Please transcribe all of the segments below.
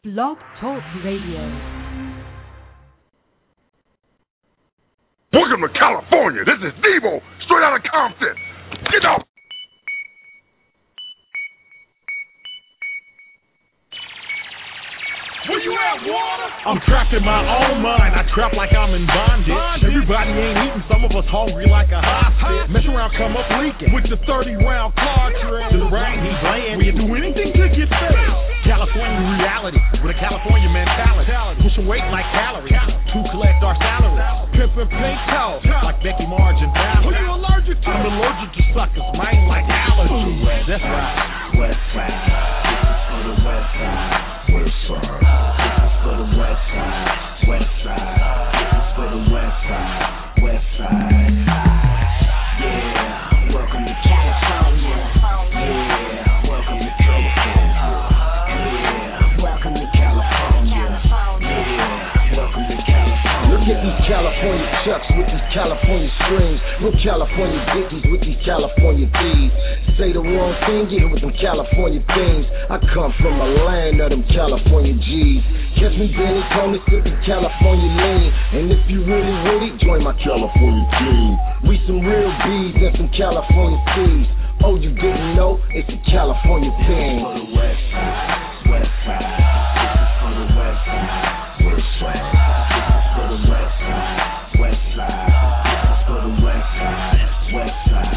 Blog Talk Radio. Welcome to California. This is Devo, straight out of Compton. Get out. Where you at, water? I'm trapped in my own mind. I trap like I'm in bondage. Everybody ain't eating, some of us hungry like a hostage. Mess around, come up leaking with the 30-round cartridge. The rain, he playing. We'll do anything to get fed. California reality with a California mentality. Pushing weight like calories to collect our salary. Pimpin' pink toe like Becky Margin Valley. Who you allergic to? I'm allergic to suckers, man, like allergies. That's right. West side. This is for the west side. West side. This is for the west side. West side. This is for the west side. West side. Yeah. Welcome to California. Yeah. Welcome to California. Yeah. Welcome to California. Yeah. Welcome to California. Look at these California chucks with these California strings. Real California dickies with these California thieves. Say the wrong thing, get hit with them California things. I come from a land of them California G's. Catch me Benny Tony sipping California lean. And if you really with it, join my California team. We some real B's and some California thieves. Oh, you didn't know? It's a California thing. For the west side, west side. This is for the west side, west side. This is for the west side, west side. This is for the west side, west side.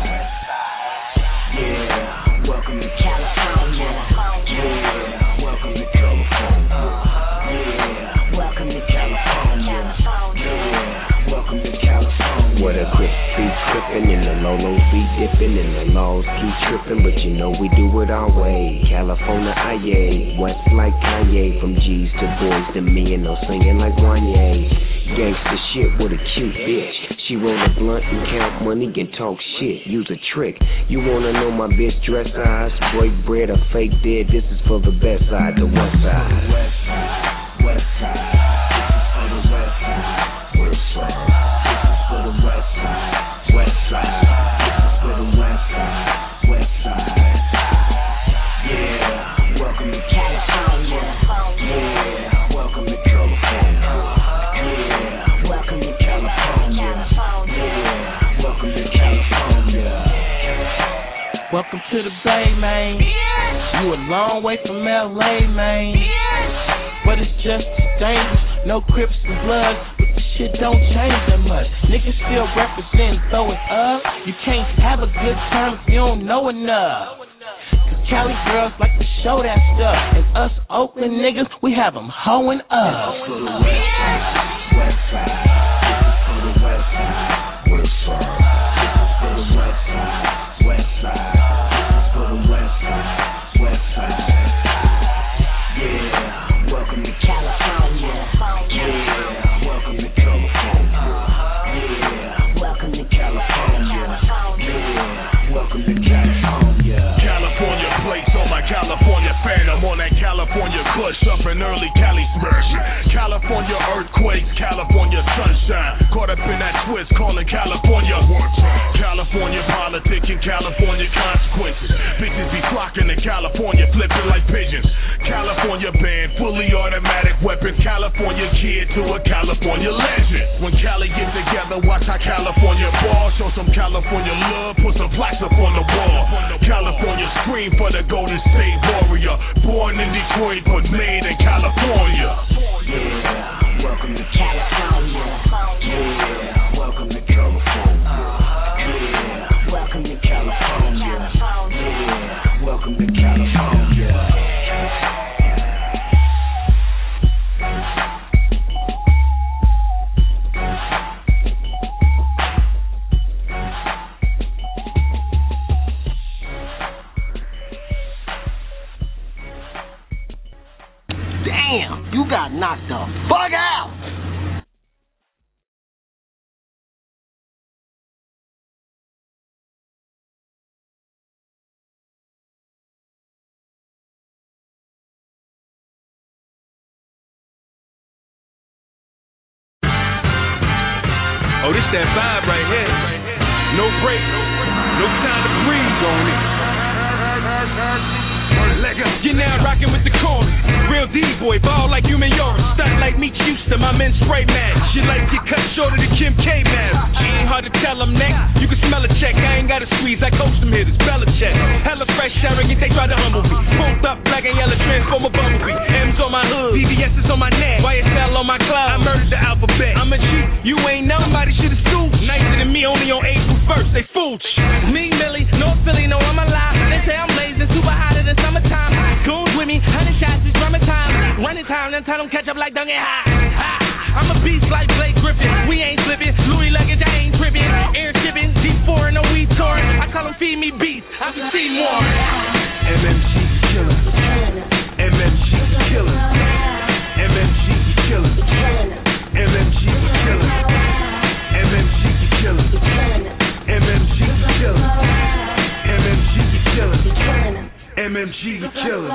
Yeah, welcome to California. Yeah, welcome to California. Yeah, welcome to California. Yeah, welcome to California. Where the grip be trippin' and the lolos be dippin' and the laws keep trippin', but you know we do it our way. California, aye, west like Kanye, from G's to boys to me and no singing like Wanye. Gangsta shit with a cute bitch. She roll a blunt and count money and talk shit. Use a trick. You wanna know my bitch dress size? Break bread or fake dead? This is for the best side, the west side. West side, west side. This is for the west side, west side. This is for the west side, west side. This is for the west side, west side. Yeah, welcome to California. Yeah, welcome to California. Yeah, welcome to California. Yeah, welcome to California. Welcome to the Bay, man. You a long way from LA, man. But it's just dangerous. No Crips and Bloods, but the shit don't change that much. Niggas still represent, throw it up. You can't have a good time if you don't know enough. Cause Cali girls like to show that stuff. And us Oakland niggas, we have them hoeing up. This is for the west side, west side. This is for the west side, west side. This is for the west side, west side. This is for the west side, west side. Yeah, welcome to California. Yeah, welcome to California. Yeah, welcome to California. Yeah, welcome to California. California plates on my California Phantom, on that California Kush up in early Cali smash. California earthquakes, California sunshine. Caught up in that twist, calling California. California politics and California consequences. Bitches be flocking to California, flipping like pigeons. California band, fully automatic weapons. California kid to a California legend. When Cali get together, watch how California ball. Show some California love, put some plaques up on the wall. California scream for the Golden State Warrior. Born in Detroit, but made in California. Yeah, welcome to California. Yeah, welcome to California. Yeah, welcome to California. Yeah, welcome to California. Damn, you got knocked the fuck out. Oh, this that vibe right here. No break, no time to breathe on it. You're now rocking with the chorus. Real D-boy, boy, ball like human urine. Stunt like Meek Houston, my men spray mad. Shit like get cut shorter than Kim K mask. She ain't hard to tell them next. You can smell a check, I ain't gotta squeeze. I coach them hitters, Belichick. Hella fresh, arrogant, they try to humble me. Pulled up, black and yellow, transformer bumblebee. M's on my hood, BBS is on my neck. YSL on my cloud, I murdered the alphabet. I'm a G, you ain't nobody, should've stooped. Nicer than me, only on April 1st, they fooled. Me, Millie, North Philly, know I'm alive. They say I'm blazing, super hotter than summertime. Goons with me, 100 shots, it's drummer time. Running time, then tell them catch up like Duncan High. I'm a beast like Blake Griffin. We ain't slipping, Louis luggage, I ain't tripping. Air shipping, G4 and no weed touring. I call them feed me beats, I'm the Seymour. MMG killers, MMG killers, MMG killers, MMG killers, MMG killers, MMG killers, MMG killers, MMG killers.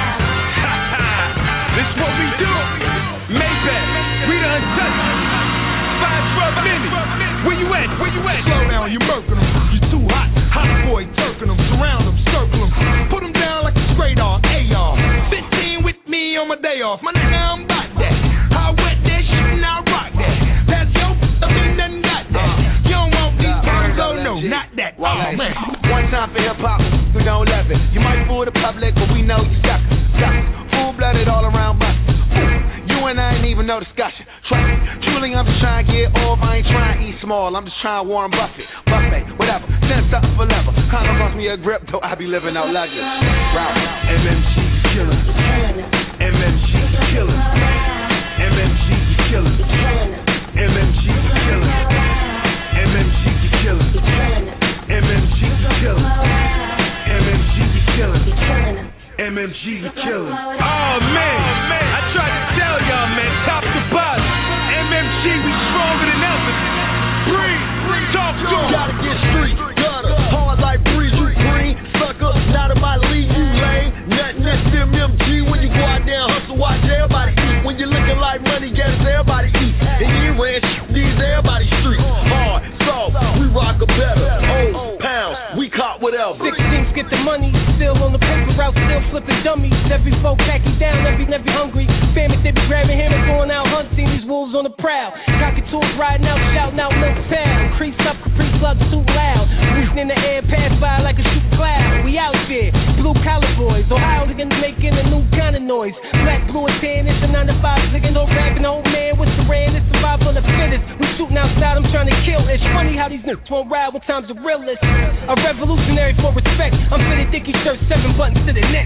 This what we do. Maybach, we the untouchables. 512 minutes. Where you at? Where you at? Slow down, you murking them. You too hot. Hot boy, turking them. Surround them, circle them. Put them down like a straight AR. 15 with me on my day off. My nigga, I'm about that. I wet that shit and I rock that. That's your I mean, nothing got that. You don't want these problems, oh no, not that. Oh man. One time for hip hop, we don't love it. You might fool the public, but we know you suckers. Full-blooded all around busters. You and I ain't even no discussion. Trust me, truly I'm just trying to get off. I ain't trying to eat small. I'm just trying to Warren Buffett, whatever. Send something for level. Kinda cost me a grip, though I be living out luxury. MMG killers, MMG killers, MMG killers, MMG killers, MMG killers, MMG killers, MMG killers, MMG killers. Oh man, I tried to tell y'all, man, top to bottom. MMG, we stronger than ever. Breathe, talk to 'em. Gotta get street, gutter, hard like breeze, you green, sucker, not in my league, you lame. Nothing that's MMG when you go out there and hustle, watch everybody eat. When you're looking like money, guess everybody eat. And you ran these everybody street. Hard, soft, we rock a better. Old pounds, we caught whatever. 16s get the money, still on the paper route, still flipping dummies. Every folk packing down, every hungry. Famous, they be grabbing hammers, going out hunting. These wolves on the prowl. Cockatoos riding out, shouting out milk pound. Crease up, Capri slugs too loud. Reaching in the air, pass by like a shoot cloud. We out there, blue collar boys. Ohio niggas making a new kind of noise. Black, blue, and tan, it's a 9 to 5. Nigga, no rapping, old man with the ran. It's survival of the fittest. We shooting outside, I'm trying to kill. It's funny how these niggas won't ride when times are realest. A revolutionary for respect. I'm fitted Dickie shirt, 7 buttons to the neck.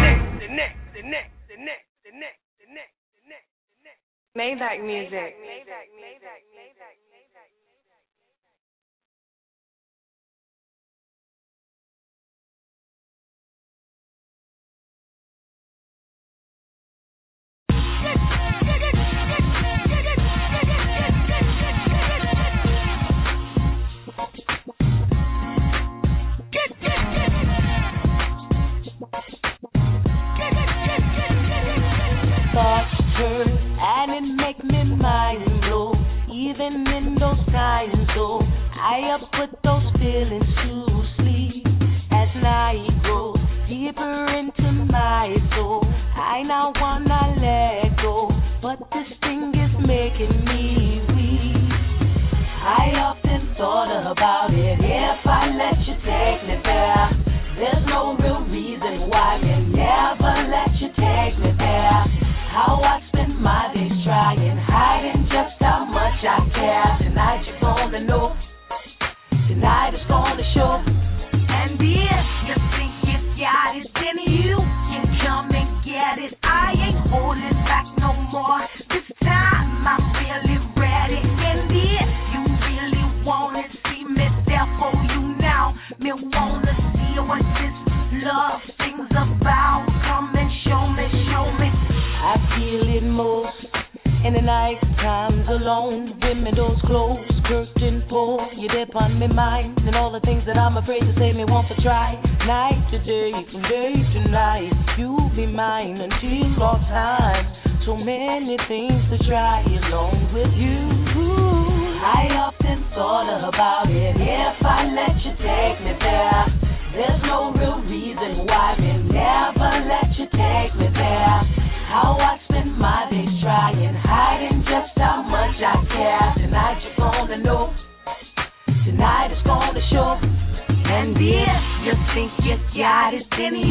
Maybach music. Thoughts turn and it make me mind blow. Even in those times, though, I put those feelings to sleep. As night grows deeper into my soul, I now wanna let go, but this thing is making me weak. I often thought about it. If I let you take me there, there's no real reason why me never let you take me there. How I spend my days trying, hiding just how much I care. Tonight you're gonna know, tonight it's gonna show. And if you think you got it, then you can come and get it. I ain't holding back no more. This time I'm really ready. And if you really wanna see me there for you now, me wanna see what this love thing's about. Come and show me, show me. I feel it most in the night times alone. When me doors close, curtain pull, you dip on me mind, and all the things that I'm afraid to say me want to try. Night to day, from day to night, you be mine until all time. So many things to try along with you. I often thought about it. If I let you take me there, there's no real reason why me never let you take me there. How I spend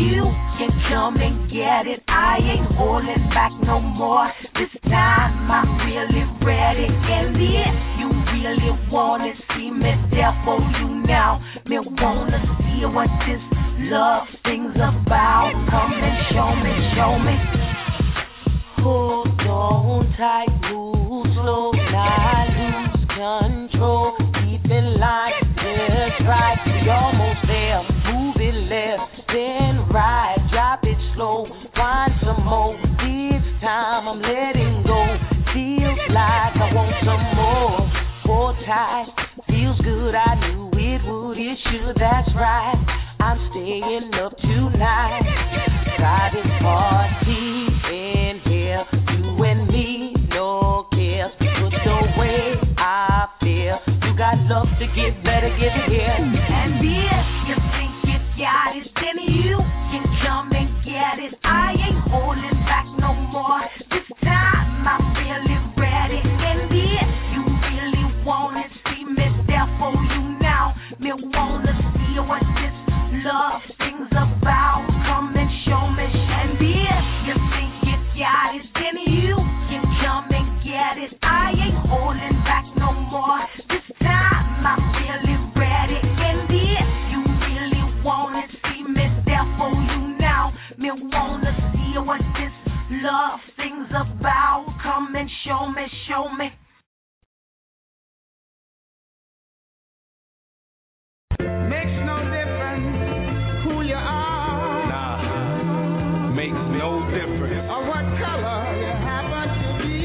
you can come and get it. I ain't holding back no more. This time I'm really ready. And if you really wanna see me there for you now, me wanna see what this love thing's about. Come and show me, show me. Hold on tight, move slow, not lose control. Keep in line, just right. We almost there. Move it left, then right. Drop it slow, find some more. This time I'm letting go. Feels like I want some more. Hold tight, feels good. I knew it would, it should. That's right. I'm staying up tonight. Private party in here, you and me, no cares. But the way I feel, you got love to give, better give it here. And if you think you got it, then you can come and get it. I ain't holding back no more. This time I'm really ready. And if you really wanna see me there for you now, me wanna see what this love thing's about. Come and show me. And if you think you got it, then you can come and get it. I ain't holding back no more. This time I'm really ready. And if you really wanna see me there for you now, me wanna see what this love thing's about. Come and show me, show me. Makes no difference who you are. Nah, makes no difference. Or what color you happen to be.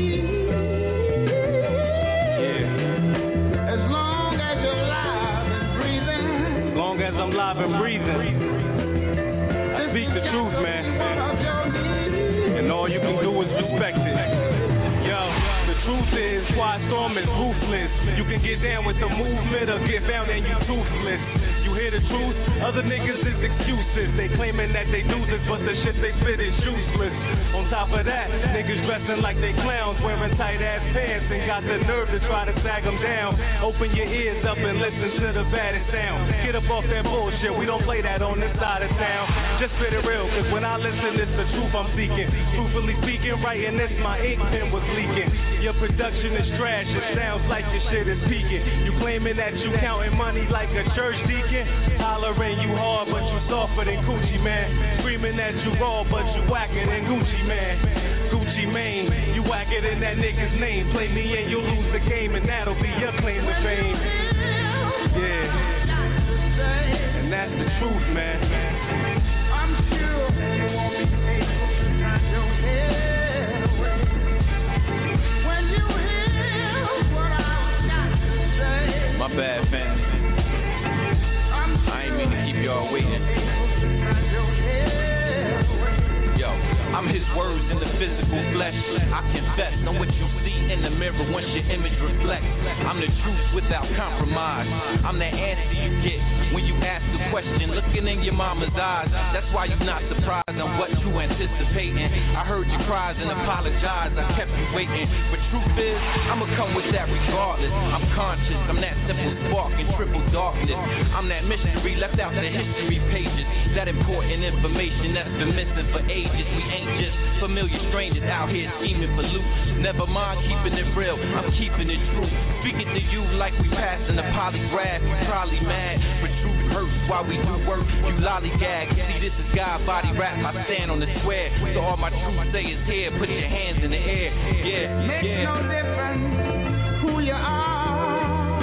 Yeah. As long as you're alive and breathing. As long as I'm live and breathing, I speak the truth, man. And all you can do is respect it. Yo, the truth is, Quiet Storm is ruthless. You can get down with the movement or get down and you toothless. You hear the truth? Other niggas is excuses. They claiming that they do this, but the shit they spit is useless. On top of that, niggas dressing like they clowns, wearing tight ass pants and got the nerve to try to sag them down. Open your ears up and listen to the baddest sound. Get up off that bullshit, we don't play that on this side of town. Just spit it real, cause when I listen, it's the truth I'm seeking. Truthfully speaking, writing this, my ink pen was leaking. Your production is trash, it sounds like your shit is peaking. You claiming that you counting money like a church deacon. Hollering you hard, but you softer than Gucci, man. Screaming that you raw, but you whacker than Gucci, man. Gucci Mane, you whacker than that nigga's name. Play me and you'll lose the game, and that'll be your claim to fame. Yeah, and that's the truth, man. I'm sure you won't be able to knock your head away. When you hear what I've got to say. My bad, fam. I ain't mean to keep y'all waiting. Yo, I'm his words in the physical flesh. I confess, I'm what you see in the mirror once your image reflects. I'm the truth without compromise. I'm that answer you get when you ask a question, looking in your mama's eyes. That's why you're not surprised on what you anticipating. I heard you cries and apologize. I kept you waiting, but truth is, I'ma come with that regardless. I'm conscious, I'm that simple spark in triple darkness. I'm that mystery left out the history pages. That important information that's been missing for ages. We ain't just familiar strangers out here scheming for loot. Never mind keeping it real, I'm keeping it true. Speaking to you like we passing a polygraph. You probably mad, but truth hurts while we do work. You lollygag. See, this is God body rap. I stand on the square. So all my truth say is here. Put your hands in the air. Yeah, Makes no difference who you are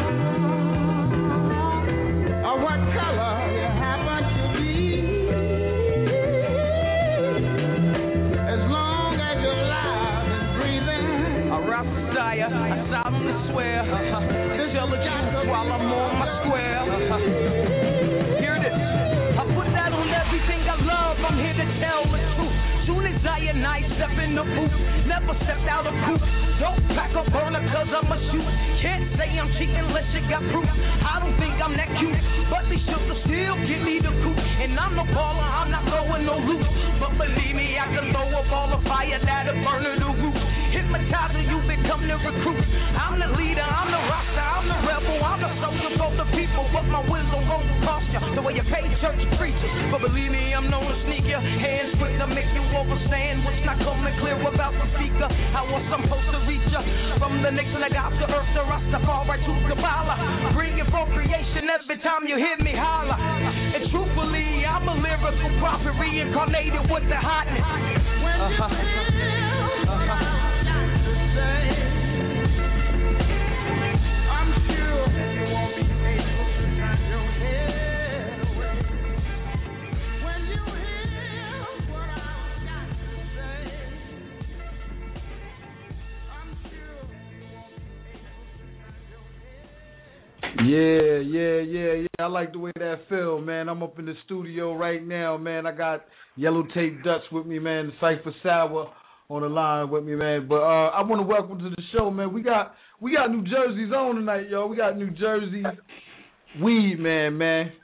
or what color you happen to be. As long as you're alive and breathing. I rap desire, I solemnly swear. Tell the truth while I'm on my square. Hear this. I put that on everything I love. I'm here to tell the truth. Soon as I and I step in the booth, never stepped out of coop. Don't pack a burner cause I'm a shoot. Can't say I'm cheating unless you got proof. I don't think I'm that cute, but these sugar still give me the coop. And I'm no baller, I'm not throwing no loot. But believe me, I can throw up all the fire that'll burn to the roof. Hypnotizer, you become the recruit. I'm the leader, I'm the rockstar, I'm the rebel, I'm the soldier. consult the people, but my wisdom won't cost you the way you pay church preachers. But believe me, I'm known to sneak your hands quick to make you overstand what's not coming clear about the speaker. How was I'm supposed to reach you from the Nixon I got to earth to Rastafari to Kabbalah, bringing for creation every time you hear me holler. And truthfully, I'm a lyrical prophet reincarnated with the hotness. Yeah. I like the way that feel, man. I'm up in the studio right now, man. I got Yellow Tape Dutch with me, man. Cypher Sour on the line with me, man. But I want to welcome to the show, man. We got New Jersey's on tonight, yo. We got New Jersey's Weed Man.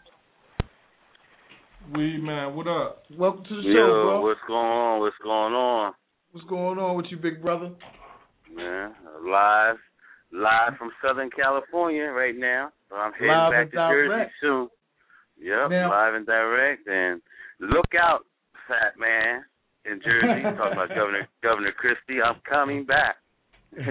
Weed Man, what up? Welcome to the show, bro. What's going on? What's going on with you, big brother? Man, live from Southern California right now. So I'm heading live back to Jersey soon. Yep, now, live and direct. And look out, fat man in Jersey. Talking about Governor Christie. I'm coming back. He's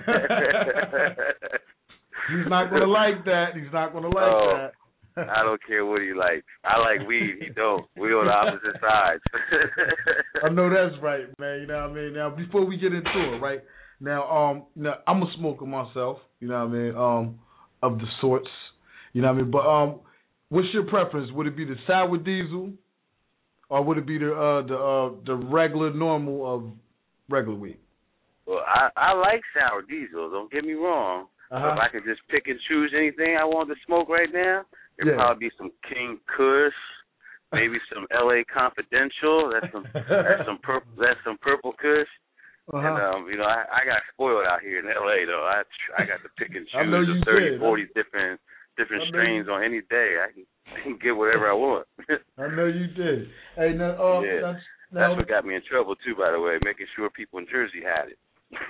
not going to like that. That. I don't care what he likes. I like weed. He don't. We on the opposite sides. I know that's right, man. You know what I mean? Now, before we get into it, right? Now, I'm a smoker myself, you know what I mean, of the sorts, you know what I mean, but what's your preference? Would it be the sour diesel, or would it be the regular normal of regular weed? Well, I like sour diesel, don't get me wrong. If I could just pick and choose anything I want to smoke right now, it'd probably be some King Kush, maybe some LA Confidential, that's some purple Kush. And, I got spoiled out here in L.A., though. I got to pick and choose the 30, 40 different strains on any day. I can get whatever I want. I know you did. Hey, now, that's what got me in trouble, too, by the way, making sure people in Jersey had it.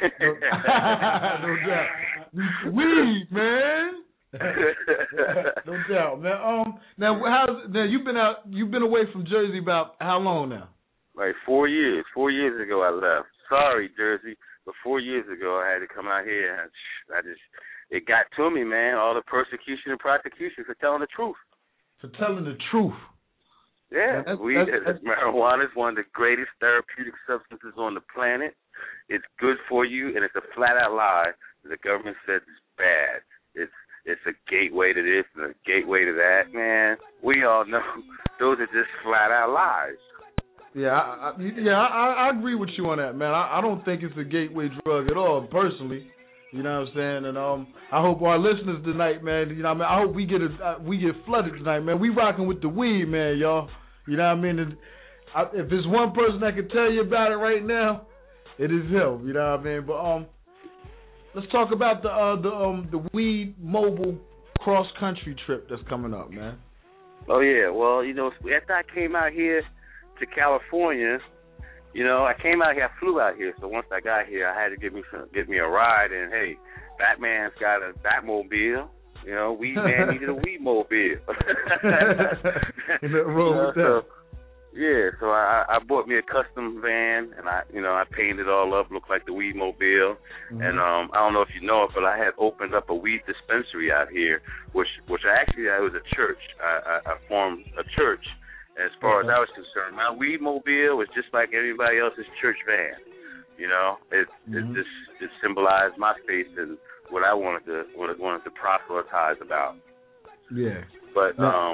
No doubt. Weed, man. No doubt, man. Now you've been away from Jersey about how long now? Like 4 years. 4 years ago I left. Sorry, Jersey, but 4 years ago I had to come out here. It got to me, man. All the persecution and prosecution for telling the truth. Yeah, marijuana is one of the greatest therapeutic substances on the planet. It's good for you, and it's a flat-out lie. The government says it's bad. It's a gateway to this and a gateway to that. Man, we all know those are just flat-out lies. Yeah, I agree with you on that, man. I don't think it's a gateway drug at all, personally. You know what I'm saying? And I hope our listeners tonight, man. You know what I mean? I hope we get flooded tonight, man. We rocking with the weed, man, y'all. You know what I mean? If there's one person that can tell you about it right now, it is him. You know what I mean? But let's talk about the weed mobile cross country trip that's coming up, man. Oh yeah, well, after I came out here to California, I came out here, I flew out here, so once I got here, I had to get me a ride, and hey, Batman's got a Batmobile, Weed Man needed a Weedmobile. So I bought me a custom van, and I painted it all up, looked like the Weedmobile, and I don't know if you know it, but I had opened up a weed dispensary out here, which I was a church. I formed a church. As far as I was concerned, my Weedmobile was just like everybody else's church van. It symbolized my faith and what I wanted to proselytize about. Yeah. But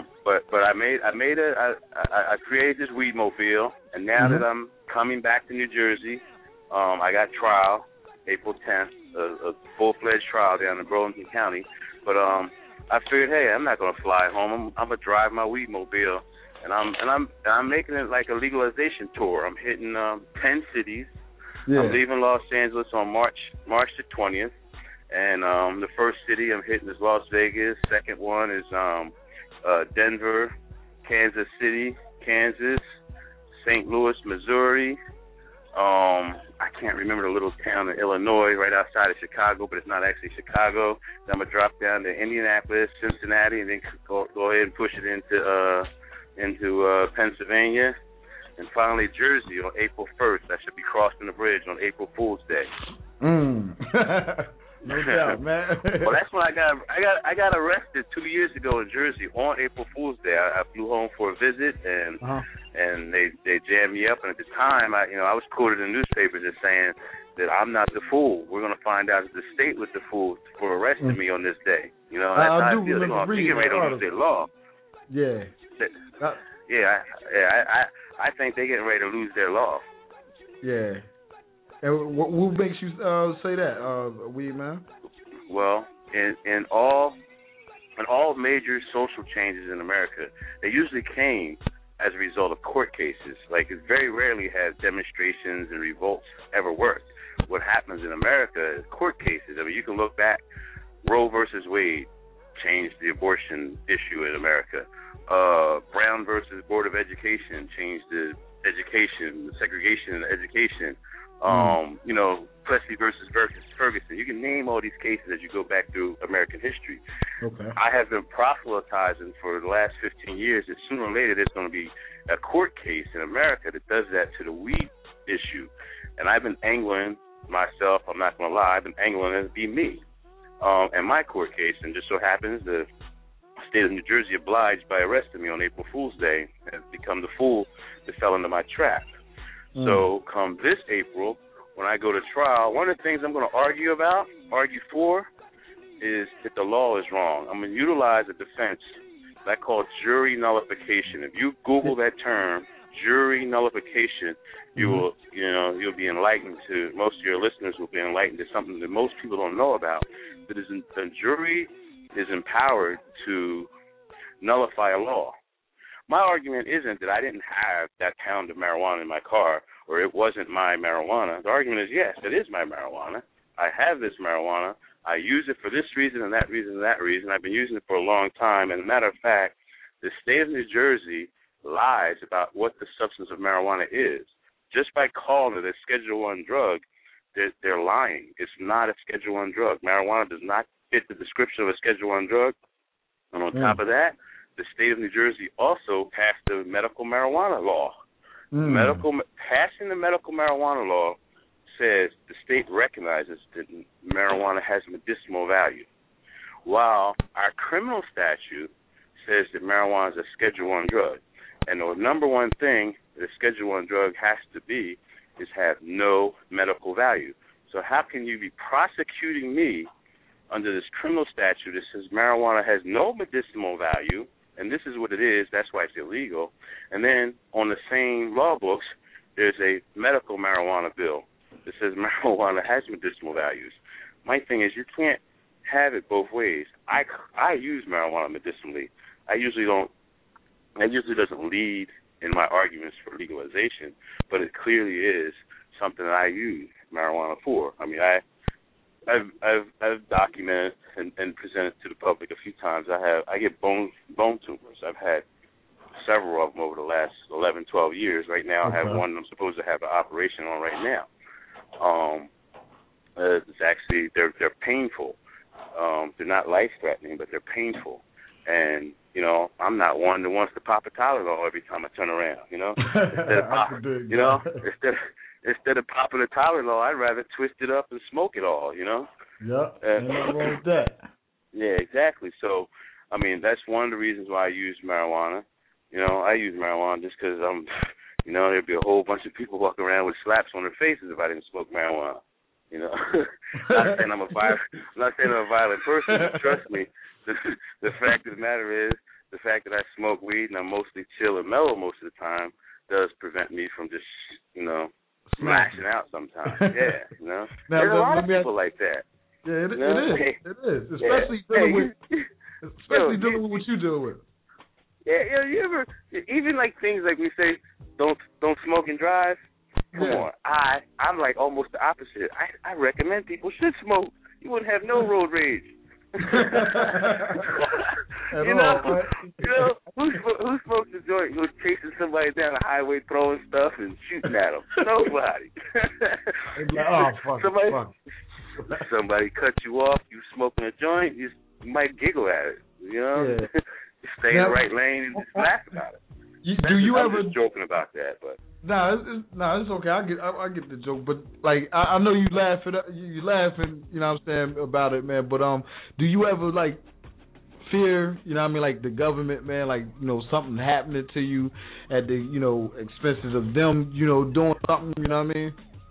I created this Weedmobile, and now that I'm coming back to New Jersey, I got trial April 10th, a full-fledged trial down in Burlington County. But I figured, hey, I'm not gonna fly home. I'm gonna drive my Weedmobile. And I'm making it like a legalization tour. I'm hitting 10 cities. Yeah. I'm leaving Los Angeles on March the 20th, and the first city I'm hitting is Las Vegas. Second one is Denver, Kansas City, Kansas, St. Louis, Missouri, I can't remember the little town in Illinois right outside of Chicago, but it's not actually Chicago. Then I'm going to drop down to Indianapolis, Cincinnati, and then go ahead and push it into Pennsylvania. And finally, Jersey on April 1st. I should be crossing the bridge on April Fool's Day. No doubt, man. Well, that's when I got arrested 2 years ago in Jersey on April Fool's Day. I flew home for a visit, and they jammed me up. And at the time, I was quoted in newspapers as saying that I'm not the fool. We're going to find out that the state was the fool for arresting me on this day. You know, that's how I feel. They're going to get ready to lose their law. Yeah. I think they're getting ready to lose their law. Yeah. And what makes you say that, Weed Man? Well, in all major social changes in America, they usually came as a result of court cases. Like, it very rarely has demonstrations and revolts ever worked. What happens in America is court cases. I mean, you can look back. Roe versus Wade changed the abortion issue in America. Brown versus Board of Education changed the segregation in education. Plessy versus Ferguson. You can name all these cases as you go back through American history. Okay. I have been proselytizing for the last 15 years that sooner or later there's going to be a court case in America that does that to the weed issue. And I've been angling myself, I'm not going to lie, I've been angling it to be me in my court case. And just so happens the state of New Jersey obliged by arresting me on April Fool's Day and become the fool that fell into my trap. So come this April, when I go to trial, one of the things I'm going to argue for, is that the law is wrong. I'm going to utilize a defense that I call jury nullification. If you Google that term, jury nullification, you'll be enlightened to, most of your listeners will be enlightened to something that most people don't know about. That is, the jury is empowered to nullify a law. My argument isn't that I didn't have that pound of marijuana in my car or it wasn't my marijuana. The argument is, yes, it is my marijuana. I have this marijuana. I use it for this reason and that reason and that reason. I've been using it for a long time. And as a matter of fact, the state of New Jersey lies about what the substance of marijuana is. Just by calling it a Schedule I drug, they're lying. It's not a Schedule I drug. Marijuana does not fit the description of a Schedule I drug. And on top of that, the state of New Jersey also passed the medical marijuana law. Passing the medical marijuana law says the state recognizes that marijuana has medicinal value, while our criminal statute says that marijuana is a Schedule I drug. And the number one thing that a Schedule I drug has to be is have no medical value. So how can you be prosecuting me under this criminal statute that says marijuana has no medicinal value, and this is what it is, that's why it's illegal, and then on the same law books, there's a medical marijuana bill that says marijuana has medicinal values. My thing is, you can't have it both ways. I use marijuana medicinally. That usually doesn't lead in my arguments for legalization, but it clearly is something that I use marijuana for. I mean, I've documented and presented to the public a few times. I get bone tumors. I've had several of them over the last 11, 12 years. Right now, I have one I'm supposed to have an operation on right now. It's actually they're painful. They're not life-threatening, but they're painful. And I'm not one that wants to pop a Tylenol every time I turn around. Instead of popping a Tylenol, I'd rather twist it up and smoke it all. Yeah, nothing wrong with that. Yeah, exactly. So, I mean, that's one of the reasons why I use marijuana. I use marijuana just because there'd be a whole bunch of people walking around with slaps on their faces if I didn't smoke marijuana. Not saying I'm a violent person. But trust me, the fact of the matter is, the fact that I smoke weed and I'm mostly chill and mellow most of the time does prevent me from just, smashing out sometimes. Yeah, Now, there's a lot of people like that. Yeah, it is. Especially dealing with what you deal with. Yeah, you ever, even like things like we say, don't smoke and drive. Come on, I'm like almost the opposite. I recommend people should smoke. You wouldn't have no road rage. at you all. know, you know who smokes a joint who's chasing somebody down the highway, throwing stuff and shooting at them? Nobody. Like, oh, fuck, somebody cut you off. You smoking a joint, you might giggle at it. You know, Yeah. Stay in the right lane and just laugh about it. Do you I'm ever just joking about that, but it's okay. I get the joke, but like I know you laughing, you laughing, you know what I'm saying, about it, man. But do you ever like fear, you know what I mean, like the government, man, like, you know, something happening to you at the, you know, expenses of them, you know, doing something, you know what I mean?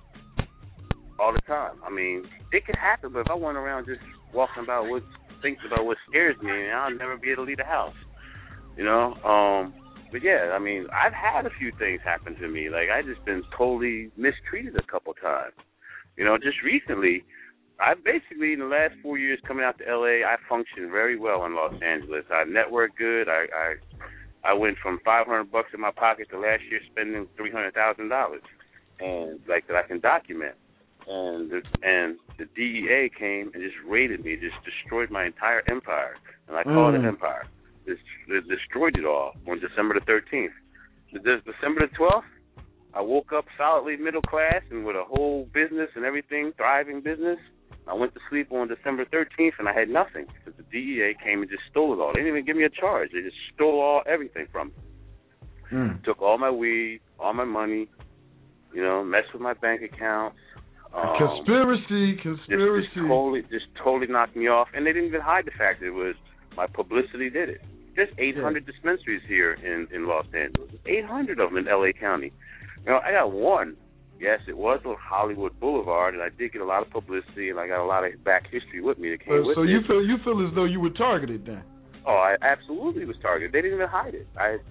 All the time. I mean, it could happen, but if I went around just walking about thinking about what scares me, I'll never be able to leave the house. You know? But yeah, I mean, I've had a few things happen to me. Like, I've just been totally mistreated a couple times. You know, just recently, I've basically, in the last 4 years coming out to L.A., I functioned very well in Los Angeles. I networked good. I went from $500 in my pocket to last year spending $300,000, and like that I can document. And the DEA came and just raided me, just destroyed my entire empire, and I call it an empire. They destroyed it all on December the 13th. December the 12th, I woke up solidly middle class and with a whole business and everything, thriving business. I went to sleep on December 13th and I had nothing because the DEA came and just stole it all. They didn't even give me a charge. They just stole everything from me. Took all my weed, all my money, you know, messed with my bank accounts. Conspiracy. Just totally knocked me off. And they didn't even hide the fact that it was my publicity did it. There's 800 dispensaries here in Los Angeles. 800 of them in L.A. County. You know, I got one. Yes, it was on Hollywood Boulevard, and I did get a lot of publicity, and I got a lot of back history with me that came with me. So you feel as though you were targeted then? Oh, I absolutely was targeted. They didn't even hide it.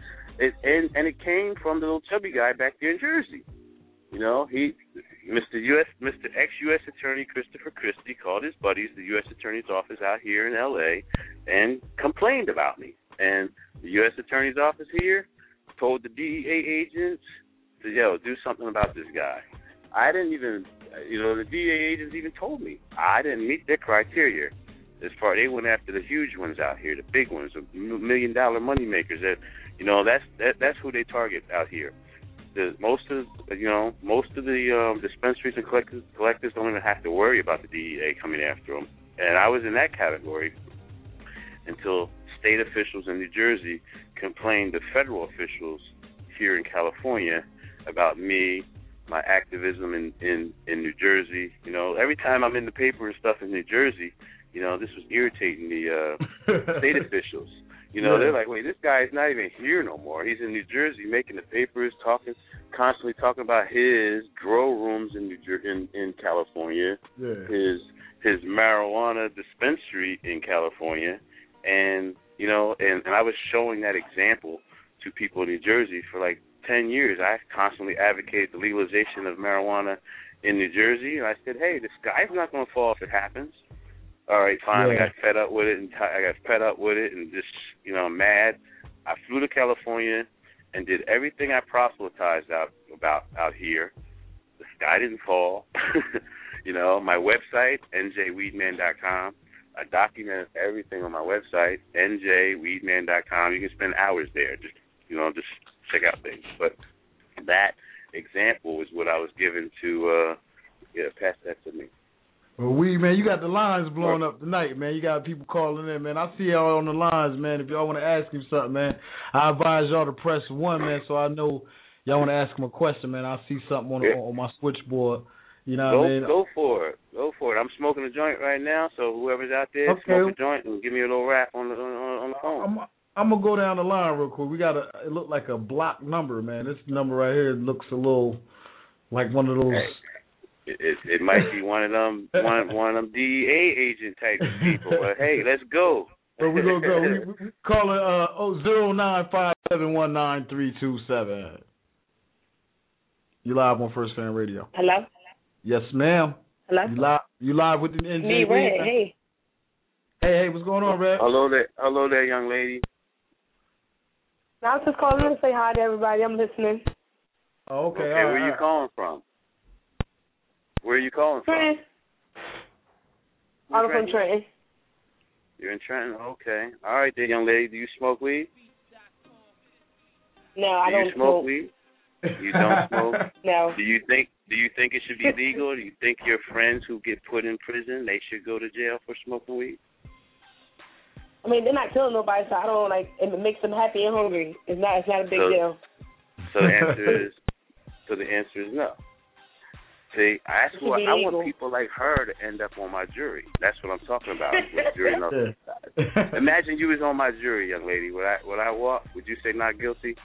It came from the little chubby guy back there in Jersey. You know, Mr. ex-U.S. Attorney Christopher Christie called his buddies, the U.S. Attorney's office out here in L.A., and complained about me. And the U.S. Attorney's office here told the DEA agents to, do something about this guy. I didn't even, the DEA agents even told me I didn't meet their criteria. As far they went after the huge ones out here, the big ones, the $1 million money makers. That's who they target out here. Most of the dispensaries and collectors don't even have to worry about the DEA coming after them. And I was in that category until state officials in New Jersey complained to federal officials here in California about me, my activism in New Jersey. You know, every time I'm in the paper and stuff in New Jersey, you know, this was irritating the state officials. You know, they're like, wait, this guy's not even here no more. He's in New Jersey making the papers, constantly talking about his grow rooms in California, his marijuana dispensary in California, and you know, and I was showing that example to people in New Jersey for like 10 years. I constantly advocated the legalization of marijuana in New Jersey, and I said, hey, the sky's not going to fall if it happens. All right, fine. I got fed up with it, and just, you know, mad. I flew to California and did everything I proselytized out here. The sky didn't fall. You know, my website, njweedman.com. I documented everything on my website, njweedman.com. You can spend hours there, just check out things. But that example is what I was given to pass that to me. Well, man, you got the lines blowing up tonight, man. You got people calling in, man. I see y'all on the lines, man. If y'all want to ask him something, man, I advise y'all to press 1, man, so I know y'all want to ask him a question, man. I see something on my switchboard. You know what I mean? Go for it. I'm smoking a joint right now, so whoever's out there, smoke a joint and give me a little rap on the phone. I'm going to go down the line real quick. It looked like a block number, man. This number right here looks a little like one of those... Hey. It might be one of them DEA agent type of people, but hey, let's go. But we're gonna go. We call it 0957193327. You live on First Fan Radio. Hello. Yes, ma'am. Hello. You live with the NJ. Me, Red. Hey. Hey, what's going on, Red? Hello there, young lady. I was just calling to say hi to everybody. I'm listening. Oh, okay. Where are you calling from? Where are you calling from? Trenton. I'm from Trenton. You're in Trenton? Okay. All right, then, young lady. Do you smoke weed? No, I don't smoke weed? You don't smoke? No. Do you think it should be legal? Do you think your friends who get put in prison, they should go to jail for smoking weed? I mean, they're not killing nobody, so I don't it makes them happy and hungry. It's not a big deal. So the answer is no. See, I want people like her to end up on my jury. That's what I'm talking about. With jury Imagine you was on my jury, young lady. Would I walk? Would you say not guilty?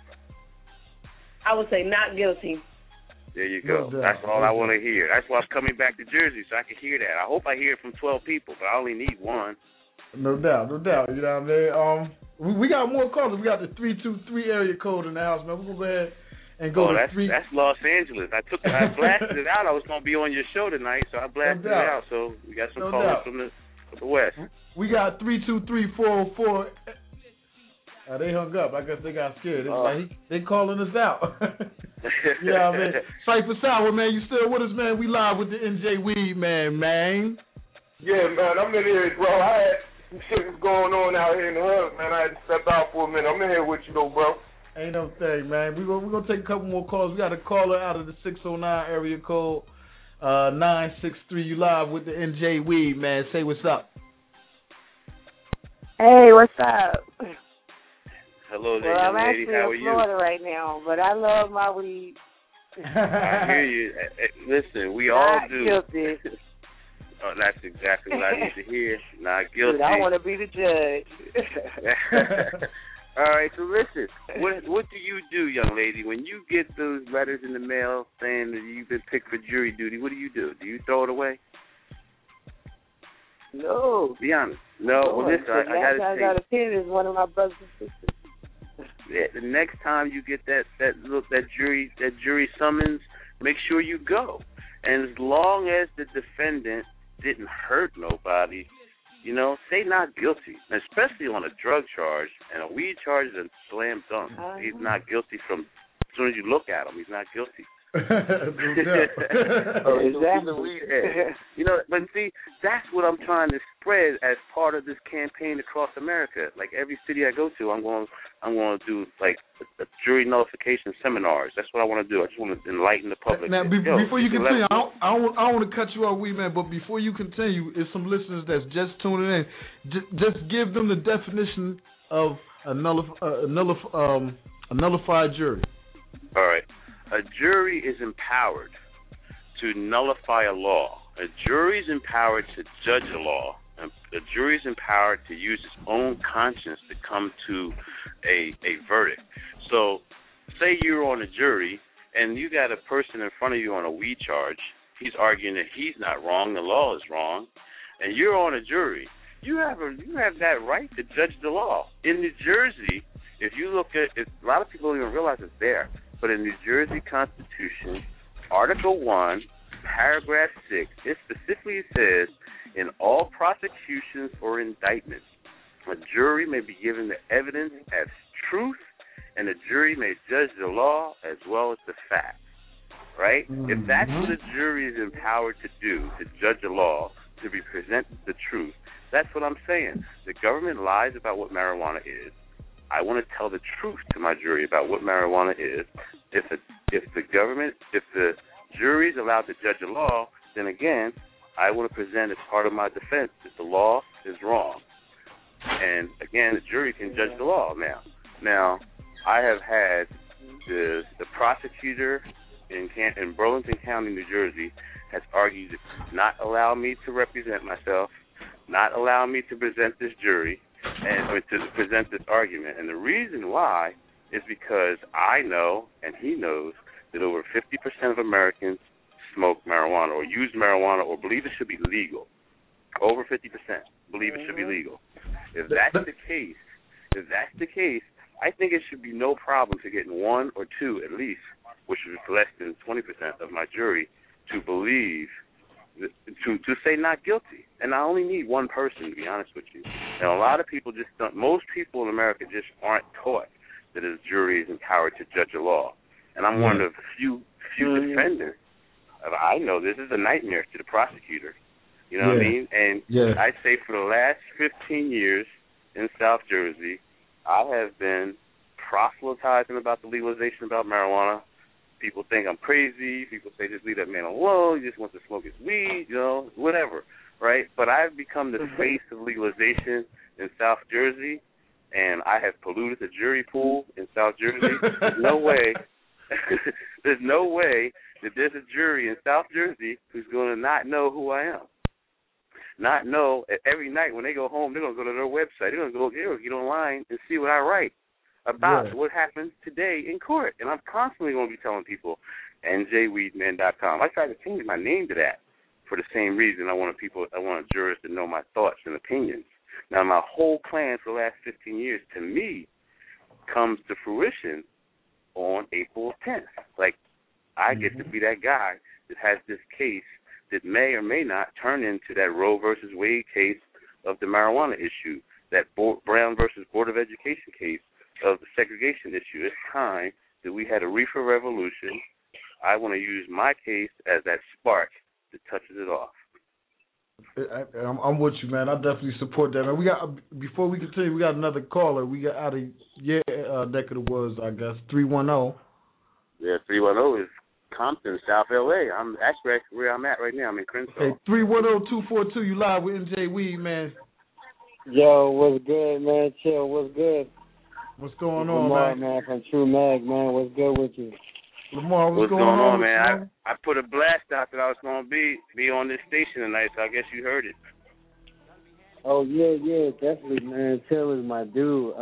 I would say not guilty. There you go. That's all I want to hear. That's why I'm coming back to Jersey, so I can hear that. I hope I hear it from 12 people, but I only need one. No doubt. You know what I mean? We got more callers. We got the 323 area code in the house, man. We're going to go ahead and go to that's Los Angeles. I blasted it out. I was going to be on your show tonight, so I blasted it out. So we got some callers from the West. We got 323-404. They hung up. I guess they got scared. They calling us out. Yeah, man. Cypher Sour, man, you still with us, man? We live with the NJ Weed, man. Yeah, man, I'm in here, bro. I had some shit was going on out here in the hood, man. I had to step out for a minute. I'm in here with you, though, bro. Ain't no thing, man. We're gonna take a couple more calls. We got a caller out of the 609 area code 963. You live with the NJ Weed, man. Say what's up. Hey, what's up? Hello there, young lady. How are you? I'm actually in Florida right now, but I love my weed. I hear you. Listen, we all do. Guilty. Oh, that's exactly what I need to hear. Not guilty. Dude, I want to be the judge. All right, so listen. What do you do, young lady, when you get those letters in the mail saying that you've been picked for jury duty? What do you do? Do you throw it away? No. Be honest. No. Well, listen, I got a pin as one of my brothers and sisters. The next time you get that jury summons, make sure you go. And as long as the defendant didn't hurt nobody, say not guilty, especially on a drug charge. And a weed charge is a slam dunk. He's not guilty from as soon as you look at him. He's not guilty. Exactly. But see, that's what I'm trying to spread as part of this campaign across America. Like every city I go to, I'm going to do like a jury nullification seminars. That's what I want to do. I just want to enlighten the public. Now, before you continue, I don't want to cut you off, Weed Man. But before you continue, is some listeners that's just tuning in. Just give them the definition of a nullified jury. All right. A jury is empowered to nullify a law. A jury is empowered to judge a law. A jury is empowered to use its own conscience to come to a verdict. So, say you're on a jury and you got a person in front of you on a weed charge. He's arguing that he's not wrong, the law is wrong, and you're on a jury. You have that right to judge the law. In New Jersey, if you look at it, a lot of people don't even realize it's there. But in New Jersey Constitution, Article 1, Paragraph 6, it specifically says, in all prosecutions or indictments, a jury may be given the evidence as truth, and the jury may judge the law as well as the facts. Right? If that's what a jury is empowered to do, to judge a law, to be presented the truth, that's what I'm saying. The government lies about what marijuana is. I want to tell the truth to my jury about what marijuana is. If the jury is allowed to judge a law, then again, I want to present as part of my defense that the law is wrong. And again, the jury can judge the law now. Now, I have had the prosecutor in Burlington County, New Jersey, has argued to not allow me to represent myself, not allow me to present this jury, and to present this argument. And the reason why is because I know, and he knows, that over 50% of Americans smoke marijuana or use marijuana or believe it should be legal. Over 50% believe it should be legal. If that's the case, I think it should be no problem to getting one or two at least, which is less than 20% of my jury, to believe, to say not guilty. And I only need one person, to be honest with you. And a lot of people just don't, most people in America just aren't taught that a jury is empowered to judge a law. And I'm one of the few defendants. I know this is a nightmare to the prosecutor. You know what I mean? And I'd say for the last 15 years in South Jersey, I have been proselytizing about the legalization about marijuana. People think I'm crazy. People say just leave that man alone. He just wants to smoke his weed, you know, whatever, right? But I've become the face of legalization in South Jersey, and I have polluted the jury pool in South Jersey. There's no way that there's a jury in South Jersey who's going to not know who I am. Not know every night when they go home, they're going to go to their website. They're going to get online and see what I write about what happens today in court. And I'm constantly going to be telling people, njweedman.com. I tried to change my name to that for the same reason. I want jurors to know my thoughts and opinions. Now, my whole plan for the last 15 years, to me, comes to fruition on April 10th. Like, I get to be that guy that has this case that may or may not turn into that Roe versus Wade case of the marijuana issue, that Brown versus Board of Education case of the segregation issue. It's time that we had a reefer revolution. I want to use my case as that spark that touches it off. I'm with you, man. I definitely support that. Man, we got, before we continue, we got another caller. We got out of neck of the woods, I guess. 310. Yeah, 310 is Compton, South LA. I'm actually where I'm at right now. I'm in Crenshaw. Hey, 310-242. You live with NJ Weed, man. Yo, what's good, man? Chill, what's good? What's going on, Lamar, man? From True Mag, man. What's good with you? Lamar, what's going on, man? I put a blast out that I was going to be on this station tonight, so I guess you heard it. Oh yeah, definitely, man. Chill is my dude.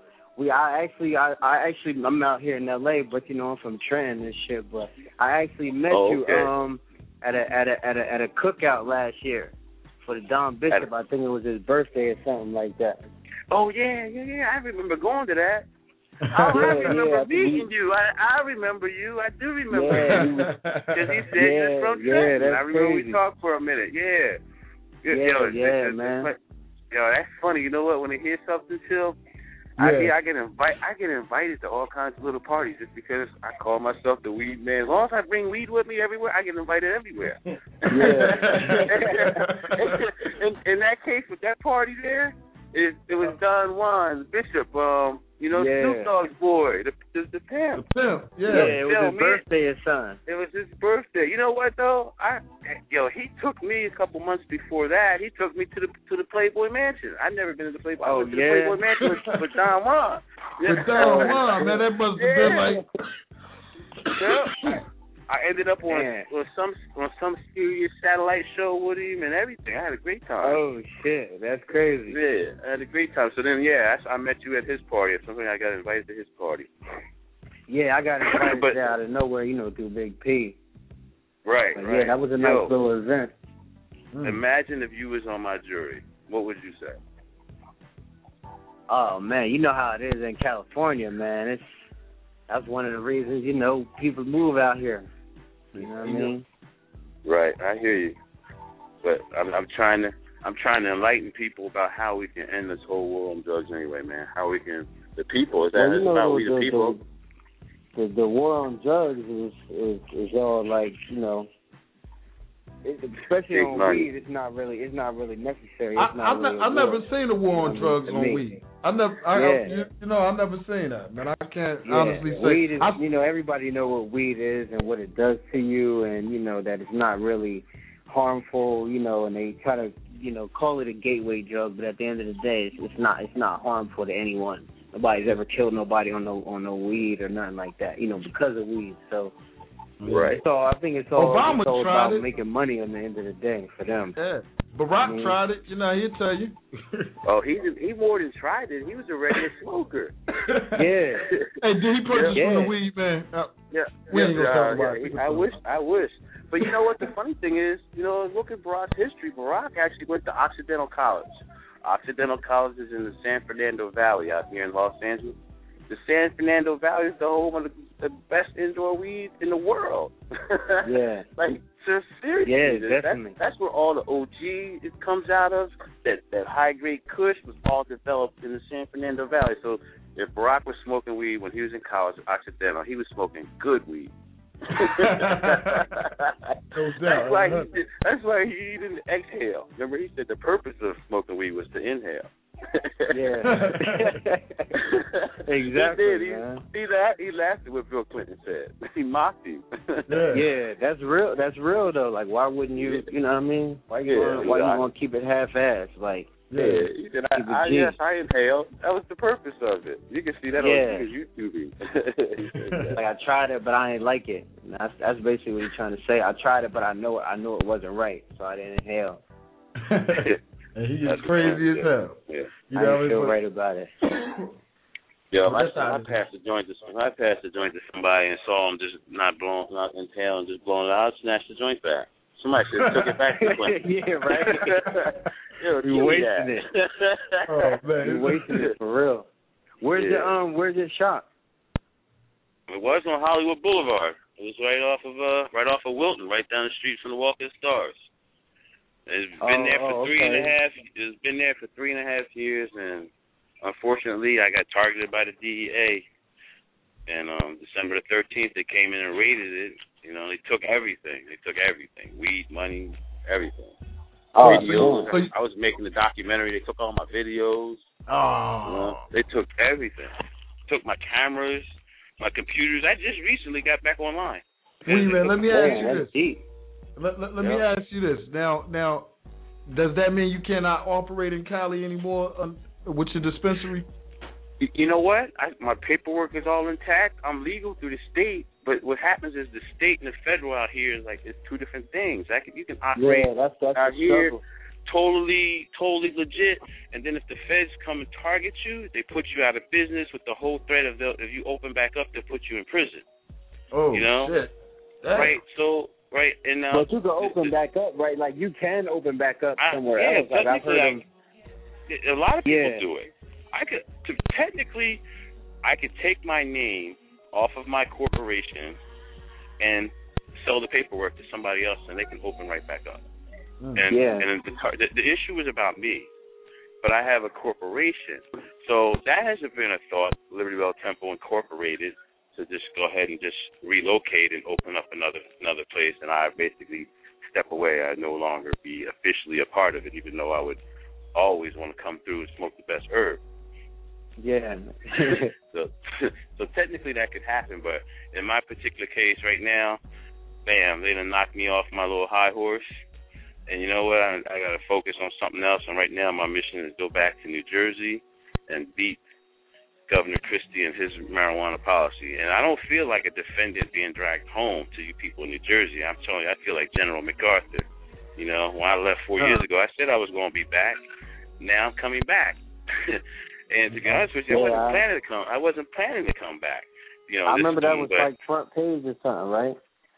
I'm out here in LA, but you know I'm from Trenton and shit. But I actually met you at a cookout last year for the Don Bishop. I think it was his birthday or something like that. Oh yeah. I remember going to that. I remember meeting you. I remember you. I do remember you. Because he said you're from Trenton. I remember we talked for a minute. Yeah, man. Yo, that's funny. You know what? When I hear something, Chill, I get invited to all kinds of little parties just because I call myself the weed man. As long as I bring weed with me everywhere, I get invited everywhere. In that case, with that party there, it was Don Juan Bishop, Snoop Dogg's boy, the pimp. The pimp, it was his birthday or son. It was his birthday. You know what though? He took me a couple months before that. He took me to the Playboy Mansion. I'd never been to the Playboy. I went to the Playboy Mansion with Don Juan. With Don Juan, man, that must have been like. I ended up on some serious satellite show with him and everything. I had a great time. Oh shit, that's crazy. Yeah, I had a great time. So then, I met you at his party. Or something, I got invited to his party. Yeah, I got invited out of nowhere, through Big P. Right. But yeah, that was a nice little event. Imagine if you was on my jury. What would you say? Oh man, you know how it is in California, man. That's one of the reasons people move out here. You know what I mean? Right, I hear you. But I'm trying to enlighten people about how we can end this whole war on drugs anyway, man. How we can, the people, it's about we the people. The war on drugs is all like, especially on weed, it's not really necessary. I've never seen a war on drugs on weed. I've never seen that, man. I can't honestly say. Weed is, everybody know what weed is and what it does to you, and that it's not really harmful, and they try to, call it a gateway drug, but at the end of the day, it's not harmful to anyone. Nobody's ever killed nobody on no weed or nothing like that, because of weed. So. Right. So I think it's all about making money at the end of the day for them. Yeah. Barack tried it. He'll tell you. Oh, he more than tried it. He was a regular smoker. Yeah. Hey, did he purchase from the weed, man? We ain't gonna talk about it. I wish. But you know what? The funny thing is, look at Barack's history. Barack actually went to Occidental College. Occidental College is in the San Fernando Valley out here in Los Angeles. The San Fernando Valley is the home of the best indoor weed in the world. Yeah. Seriously. Yeah, definitely. That's where all the OG comes out of. That high-grade kush was all developed in the San Fernando Valley. So if Barack was smoking weed when he was in college at Occidental, he was smoking good weed. That's why he didn't exhale. Remember, he said the purpose of smoking weed was to inhale. Yeah. Exactly. He laughed at what Bill Clinton said. He mocked him. Yeah, that's real. That's real though. Like, why wouldn't you? You know what I mean? Why you want to keep it half-assed? Like, he said, yes, I inhaled. That was the purpose of it. You can see that on YouTube. Like, I tried it, but I ain't like it. And that's basically what he's trying to say. I tried it, but I know it wasn't right, so I didn't inhale. And he is crazy as hell. Yeah. I didn't feel right about it. Yo, I passed the joint to somebody and saw him just not inhaling, just blowing it out, snatched the joint back. Somebody should have took it back. Yeah, right. You wasting it. Oh man, you wasting it for real. Where's your shop? It was on Hollywood Boulevard. It was right off of Wilton, right down the street from the Walk of Stars. It's been there for 3.5. It's been there for 3.5 years, and unfortunately, I got targeted by the DEA. And December the 13th, they came in and raided it. You know, they took everything. Weed, money, everything. Videos. I was making the documentary. They took all my videos. You know, they took everything. Took my cameras, my computers. I just recently got back online. Wait, man, let me ask you this. Let me ask you this. Now, does that mean you cannot operate in Cali anymore with your dispensary? You know what? My paperwork is all intact. I'm legal through the state, but what happens is the state and the federal out here is like it's two different things. You can operate that's out here totally legit, and then if the feds come and target you, they put you out of business with the whole threat of if you open back up, they'll put you in prison. Oh, you know? Shit. Right. So. Right, and but you can open back up, right? Like you can open back up somewhere else. Like I've heard a lot of people do it. Technically, I could take my name off of my corporation and sell the paperwork to somebody else, and they can open right back up. And the issue is about me, but I have a corporation, so that hasn't been a thought. Liberty Bell Temple Incorporated. To just go ahead and just relocate and open up another place, and I basically step away. I no longer be officially a part of it, even though I would always want to come through and smoke the best herb. Yeah. So technically that could happen, but in my particular case right now, bam, they done knocked me off my little high horse, and you know what? I got to focus on something else, and right now my mission is to go back to New Jersey and beat Governor Christie and his marijuana policy. And I don't feel like a defendant being dragged home to you people in New Jersey. I'm telling you, I feel like General MacArthur. You know, when I left 4 years ago, I said I was going to be back. Now I'm coming back. And to be honest with you, I wasn't planning to come back. You know, I remember that was like front page or something, right?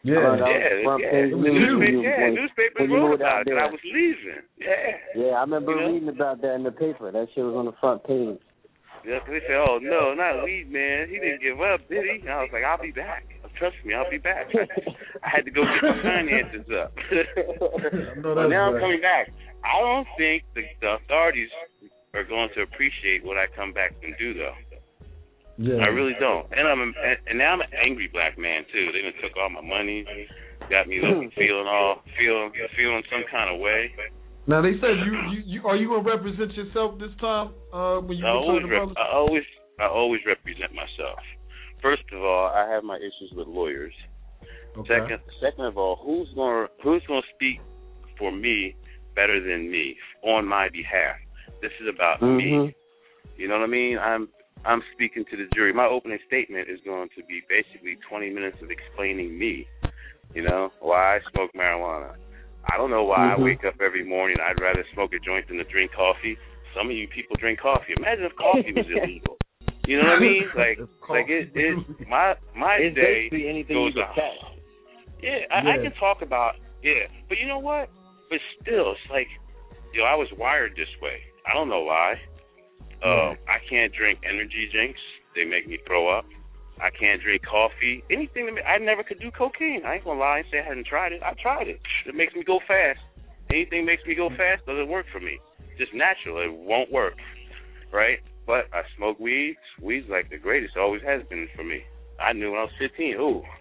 Newspapers wrote about it. I was leaving. Yeah, I remember reading about that in the paper. That shit was on the front page. Yeah, they said, "Oh no, not weed, man. He didn't give up, did he?" And I was like, "I'll be back. Trust me, I'll be back." I had to go get my finances up. But now I'm coming back. I don't think the authorities are going to appreciate what I come back and do, though. Yeah. I really don't. And now I'm an angry black man too. They done took all my money, got me feeling some kind of way. Now they said you are you gonna represent yourself this time when you return to Brother? I always represent myself. First of all, I have my issues with lawyers. Okay. Second of all, who's gonna speak for me better than me on my behalf? This is about me. You know what I mean? I'm speaking to the jury. My opening statement is going to be basically 20 minutes of explaining me. You know, why I smoke marijuana. I don't know why I wake up every morning. I'd rather smoke a joint than to drink coffee. Some of you people drink coffee. Imagine if coffee was illegal. You know what I mean? My day goes on. Yeah, I can talk about but you know what? But still, it's like, I was wired this way. I don't know why. I can't drink energy drinks. They make me throw up. I can't drink coffee. Anything that I never could do cocaine. I ain't gonna lie and say I hadn't tried it. I tried it. It makes me go fast. Anything makes me go fast doesn't work for me. Just natural. It won't work, right? But I smoke weed. Weed's like the greatest. Always has been for me. I knew when I was 15. Ooh,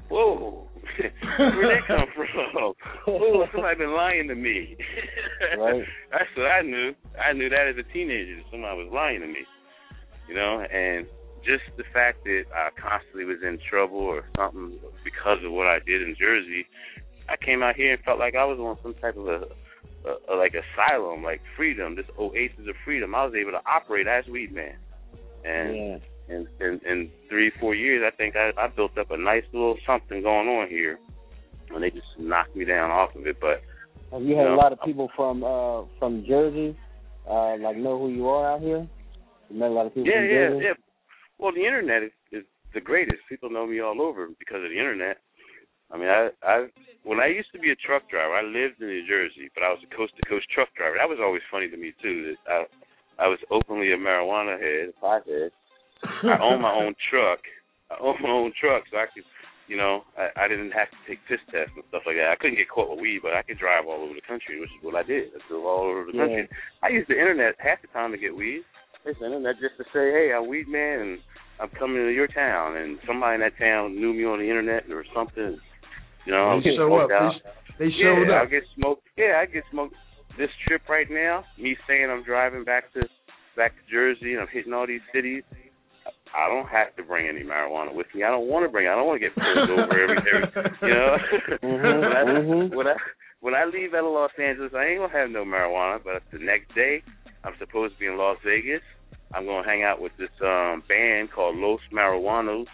whoa, where'd that come from? Oh, somebody been lying to me. Right. That's what I knew. I knew that as a teenager, that somebody was lying to me. You know, and just the fact that I constantly was in trouble or something because of what I did in Jersey, I came out here and felt like I was on some type of a like asylum, like freedom, this oasis of freedom. I was able to operate as Weedman. And in 3-4 years, I think I built up a nice little something going on here. And they just knocked me down off of it. But you had a lot of people from Jersey, like know who you are out here. You met a lot of people from Jersey. Yeah. Well, the internet is the greatest. People know me all over because of the internet. I mean, I when I used to be a truck driver, I lived in New Jersey, but I was a coast-to-coast truck driver. That was always funny to me too. That I was openly a marijuana head, a pothead. I own my own truck. So I could, you know, I didn't have to take piss tests and stuff like that. I couldn't get caught with weed, but I could drive all over the country, which is what I did. I drove all over the country. I used the internet half the time to get weed. I used the internet just to say, hey, I'm weed man, and I'm coming to your town, and somebody in that town knew me on the internet or something. You know, they show up. They showed up. I get smoked. Yeah, I get smoked. This trip right now, me saying I'm driving back to Jersey and I'm hitting all these cities, I don't have to bring any marijuana with me. I don't want to bring it. I don't want to get pulled over every you know. When I leave out of Los Angeles, I ain't going to have no marijuana, but the next day, I'm supposed to be in Las Vegas. I'm going to hang out with this band called Los Marijuanos.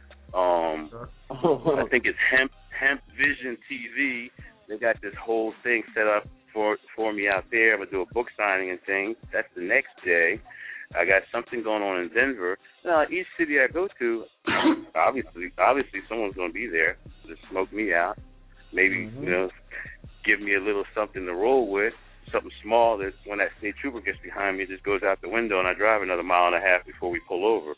I think it's Hemp Vision TV. They got this whole thing set up for me out there. I'm going to do a book signing and things. That's the next day. I got something going on in Denver. Now, each city I go to, obviously someone's going to be there to smoke me out. Maybe, you know, give me a little something to roll with, something small that when that state trooper gets behind me, just goes out the window and I drive another 1.5 miles before we pull over.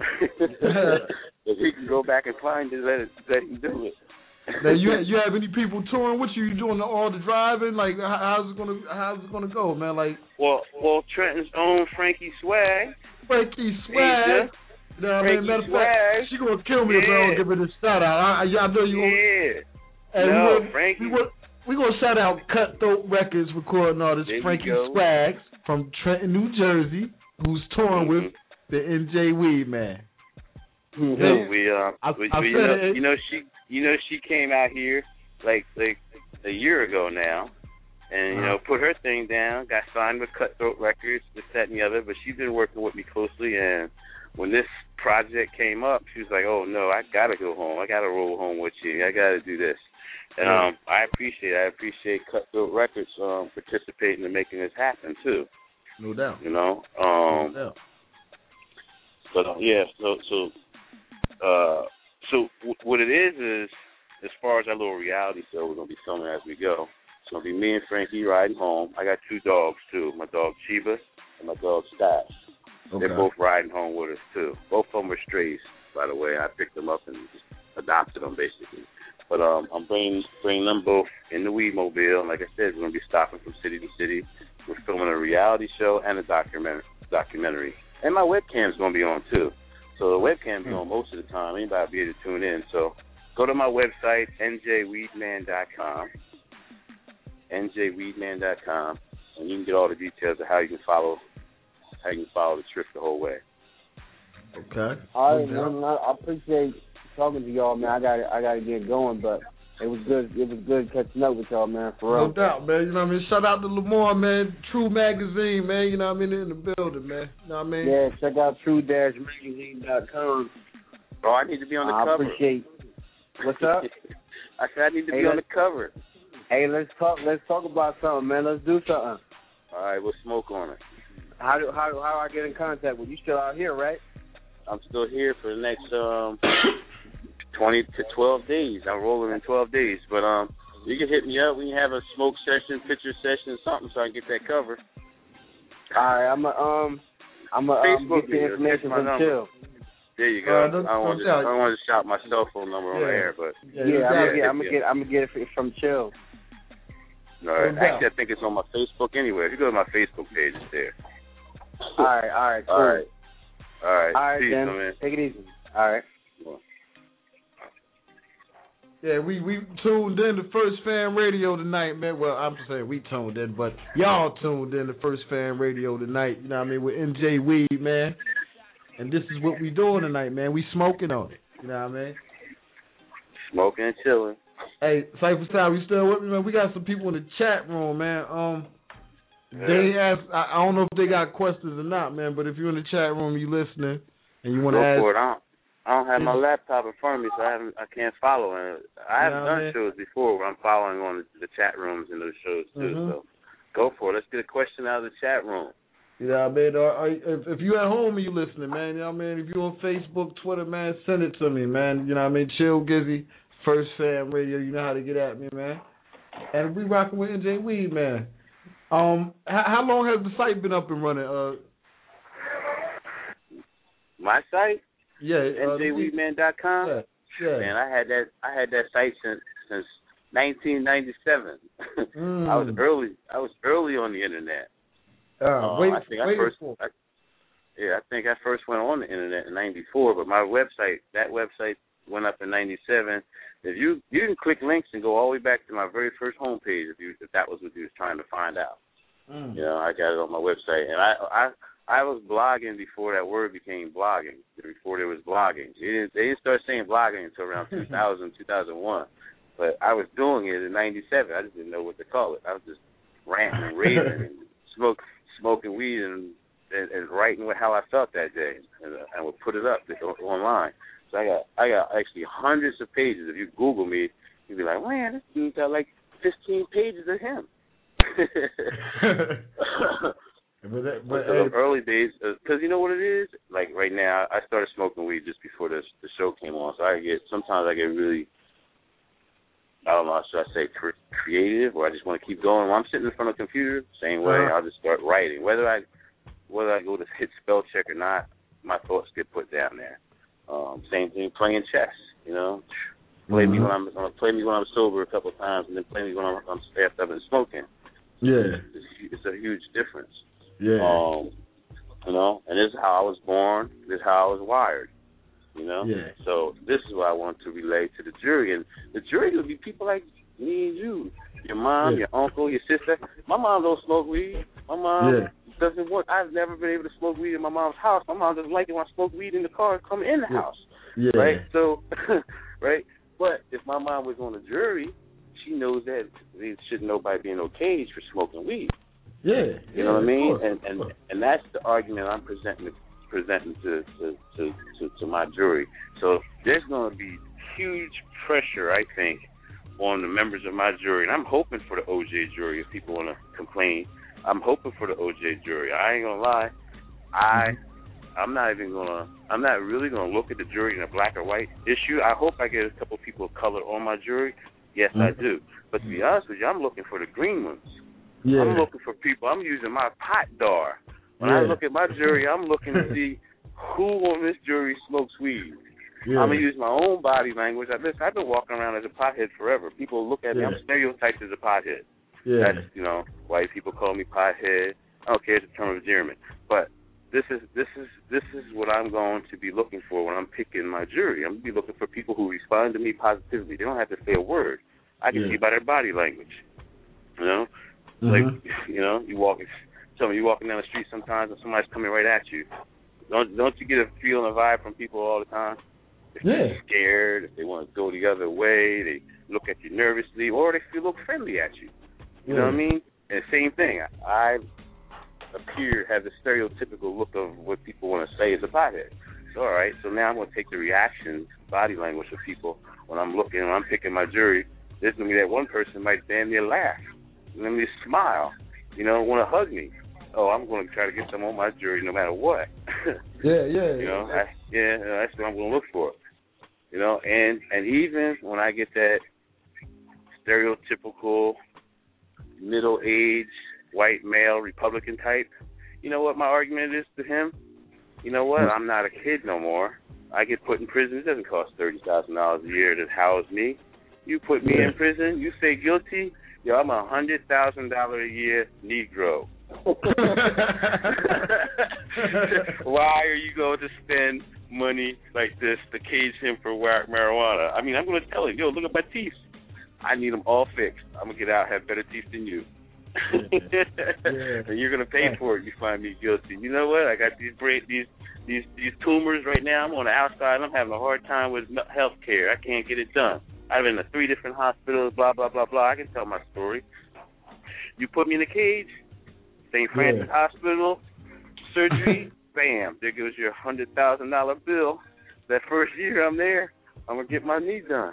If he can go back and find it, let him do it. Now, you have any people touring with you? You doing all the driving? Like, how's it gonna go, man? Like, well, Trenton's own Frankie Swag. Frankie Swag. You know what I mean? Matter of fact, she gonna kill me if I don't give her this shout out. I know you gonna. And Frankie. We gonna shout out Cutthroat Records recording artist Frankie Swags from Trenton, New Jersey, who's touring with the NJ Weedman. She came out here like a year ago now, and you know, put her thing down, got signed with Cutthroat Records, this, that, and the other. But she's been working with me closely, and when this project came up, she was like, "Oh no, I gotta go home. I gotta roll home with you. I gotta do this." And I appreciate Cutthroat Records participating in making this happen too. No doubt. You know. No doubt. But so what it is as far as that little reality show we're gonna be filming as we go. It's gonna be me and Frankie riding home. I got 2 dogs too. My dog Chiba and my dog Stash. Okay. They're both riding home with us too. Both of them are strays, by the way. I picked them up and just adopted them basically. But I'm bringing them both in the Weedmobile. Like I said, we're gonna be stopping from city to city. We're filming a reality show and a documentary. And my webcam's gonna be on too. So the webcam be on most of the time. Anybody will be able to tune in. So go to my website, njweedman.com, njweedman.com, and you can get all the details of how you can follow the trip the whole way. Okay. All right, man. I appreciate talking to y'all, man. I gotta get going, but it was good. It was good catching up with y'all, man. For real. No doubt, man. You know what I mean? Shout out to Lamar, man. True Magazine, man. You know what I mean? In the building, man. You know what I mean? Yeah, check out true-magazine.com. Oh, I need to be on the cover. I appreciate. What's up? I said I need to be on the cover. Hey, let's talk about something, man. Let's do something. All right, we'll smoke on it. How do I get in contact with you? Still out here, right? I'm still here for the next 20 to 12 days. I'm rolling in 12 days. But you can hit me up. We can have a smoke session, picture session, something, so I can get that cover. All right, I'm get the information from Chill. There you go. I don't want to shout my cell phone number on the air, but I'm gonna get it from Chill. All right. Actually, I think it's on my Facebook anyway. If you go to my Facebook page, it's there. All right, cool. All right, then. man. Take it easy. All right. Yeah, we tuned in to First Fan Radio tonight, man. Well, I'm just saying we tuned in, but y'all tuned in to First Fan Radio tonight. You know what I mean? With NJ Weed, man. And this is what we doing tonight, man. We smoking on it. You know what I mean? Smoking and chilling. Hey, Cypher Style, you still with me, man? We got some people in the chat room, man. They ask, I don't know if they got questions or not, man, but if you're in the chat room, you listening, and you want to ask. Go for it. I don't have my laptop in front of me, so I can't follow. And I have done shows before where I'm following on the chat rooms and those shows too. So go for it. Let's get a question out of the chat room. You know what I mean? If you at home and you listening, man, you know what I mean? If you on Facebook, Twitter, man, send it to me, man. You know what I mean? Chill Gizzy, First Fan Radio. You know how to get at me, man. And we rocking with NJ Weed, man. How long has the site been up and running? My site? Yeah, NJWeedman.com. Yeah. Man, I had that site since 1997. I was early on the internet. I think I first went on the internet in '94, but my website went up in '97. If you can click links and go all the way back to my very first homepage if that was what you was trying to find out. You know, I got it on my website, and I was blogging before that word became blogging. Before there was blogging, they didn't start saying blogging until around 2000, 2001. But I was doing it in '97. I just didn't know what to call it. I was just ranting and raving and smoking weed and writing how I felt that day, and would put it up online. So I got actually hundreds of pages. If you Google me, you'd be like, man, this dude got like 15 pages of him. But the early days, because you know what it is? Like right now, I started smoking weed just before the show came on. So sometimes I get really, I don't know, should I say creative, or I just want to keep going. When I'm sitting in front of a computer, same way, I'll just start writing. Whether I go to hit spell check or not, my thoughts get put down there. Same thing playing chess, you know. Play me when I'm sober a couple of times, and then play me when I'm after I've been smoking. Yeah, it's a huge difference. Yeah. You know, and this is how I was born. This is how I was wired. You know. Yeah. So this is what I want to relay to the jury, and the jury will be people like me and you, your mom, your uncle, your sister. My mom don't smoke weed. My mom doesn't want. I've never been able to smoke weed in my mom's house. My mom doesn't like it when I smoke weed in the car and come in the house. Yeah. Right. So, right. But if my mom was on the jury, she knows that there shouldn't nobody be in no cage for smoking weed. Yeah. You know what I mean? And that's the argument I'm presenting to my jury. So there's going to be huge pressure, I think, on the members of my jury, and I'm hoping for the OJ jury. If people want to complain, I'm hoping for the OJ jury. I ain't gonna lie, I'm not really gonna look at the jury in a black or white issue. I hope I get a couple people of color on my jury. Yes, I do. But to be honest with you, I'm looking for the green ones. Yeah. I'm looking for people. I'm using my pot dar. When I look at my jury, I'm looking to see who on this jury smokes weed. Yeah. I'm going to use my own body language. I've been walking around as a pothead forever. People look at me. I'm stereotyped as a pothead. Yeah. That's, you know, white people call me pothead. I don't care if it's a term of endearment. But this is what I'm going to be looking for when I'm picking my jury. I'm going to be looking for people who respond to me positively. They don't have to say a word. I can see by their body language. You know? Like, you know, you're walking down the street sometimes and somebody's coming right at you. Don't you get a feel and a vibe from people all the time? If they're scared, if they want to go the other way, they look at you nervously, or they look friendly at you. You know what I mean? And same thing. I have the stereotypical look of what people want to say is a pothead. So, all right, so now I'm going to take the reaction, body language of people when I'm picking my jury. There's going to be that one person might damn near laugh, let me smile, you know, want to hug me. Oh, I'm going to try to get them on my jury no matter what. You know, that's what I'm going to look for. You know, and even when I get that stereotypical middle-aged white male Republican type, you know what my argument is to him? You know what? I'm not a kid no more. I get put in prison. It doesn't cost $30,000 a year to house me. You put me in prison, you say guilty, yo, I'm a $100,000 a year Negro. Why are you going to spend money like this to cage him for marijuana. I mean, I'm going to tell him, yo, look at my teeth. I need them all fixed. I'm going to get out, have better teeth than you. And you're going to pay for it if you find me guilty. You know what? I got these tumors right now. I'm on the outside, and I'm having a hard time with health care. I can't get it done. I've been to 3 different hospitals, blah, blah, blah, blah. I can tell my story. You put me in a cage, St. Francis Hospital, surgery, bam, there goes your $100,000 bill. That first year I'm there, I'm going to get my knee done.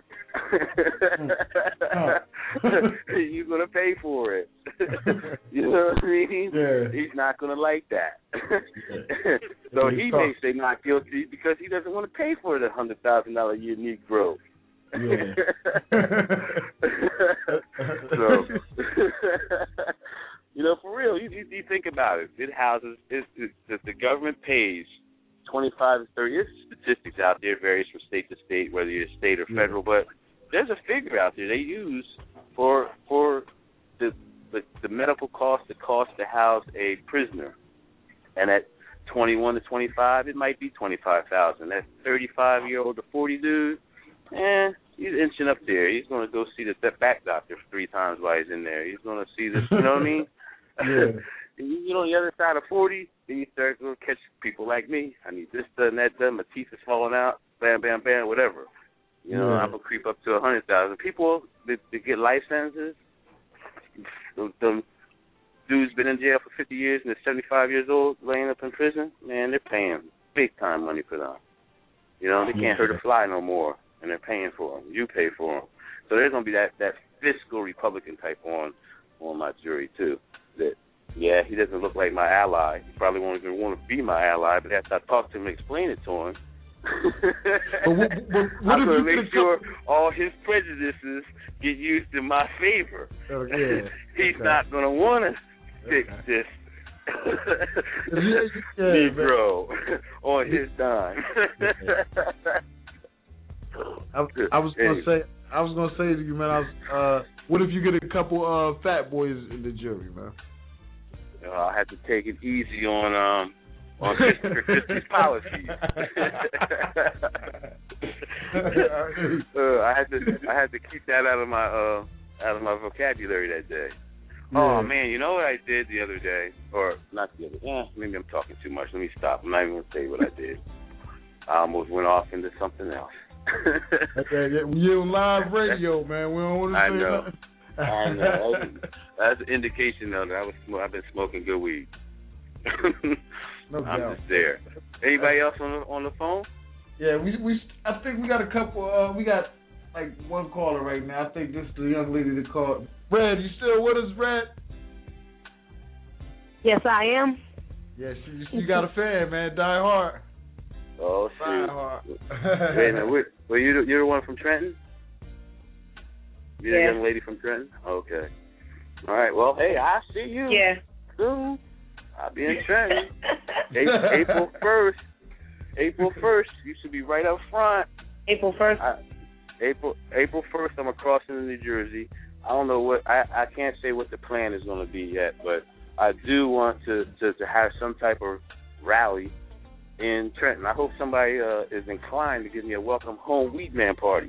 You're going to pay for it. You know what I mean? Yeah. He's not going to like that. So he may say not guilty because he doesn't want to pay for the $100,000 a year knee growth. Yeah. So, you know, for real, you think about it. It houses, the government pays 25 to 30. There's statistics out there, varies from state to state, whether you're state or federal, but there's a figure out there they use for the medical cost, the cost to house a prisoner. And at 21 to 25, it might be $25,000. That 35-year-old to 40 dude, he's inching up there. He's going to go see the back doctor 3 times while he's in there. He's going to see this, you know what I mean? Yeah. And you know, on the other side of 40, then you start going to catch people like me. I need this done, that done. My teeth is falling out. Bam, bam, bam, whatever. You know, I'm going to creep up to 100,000. People that get life sentences, them dudes been in jail for 50 years and they're 75 years old, laying up in prison, man, they're paying big-time money for them. You know, they can't hurt a fly no more, and they're paying for them. You pay for them. So there's going to be that fiscal Republican type on my jury, too. That, yeah, he doesn't look like my ally. He probably won't even want to be my ally, but after I talk to him and explain it to him, I'm going to make sure all his prejudices get used in my favor. Oh, yeah. He's not going to want to fix this Negro on his dime. I was going to say to you, man. What if you get a couple fat boys in the jury, man? I have to take it easy on Christopher Christie's policies. I had to keep that out of my vocabulary that day. Yeah. Oh man, you know what I did the other day, or not the other? Maybe I'm talking too much. Let me stop. I'm not even gonna say what I did. I almost went off into something else. Okay, you're on live radio, man. We don't want to say nothing. I know. That's an indication, though, that I've been smoking good weed. No doubt. I'm just there. Anybody else on the phone? Yeah, I think we got a couple. We got like one caller right now. I think this is the young lady that called. Red, you still with us, Red? Yes, I am. Yeah, you got a fan, man. Die hard. Oh, shoot. Die hard. Wait a minute. Well, you're the one from Trenton? You're the young lady from Trenton? Okay. All right. Well, hey, I'll see you soon. I'll be in Trenton. April 1st. April 1st. You should be right up front. April 1st? April 1st, I'm across into New Jersey. I don't know what, I can't say what the plan is going to be yet, but I do want to have some type of rally in Trenton. I hope somebody is inclined to give me a welcome home weed man party.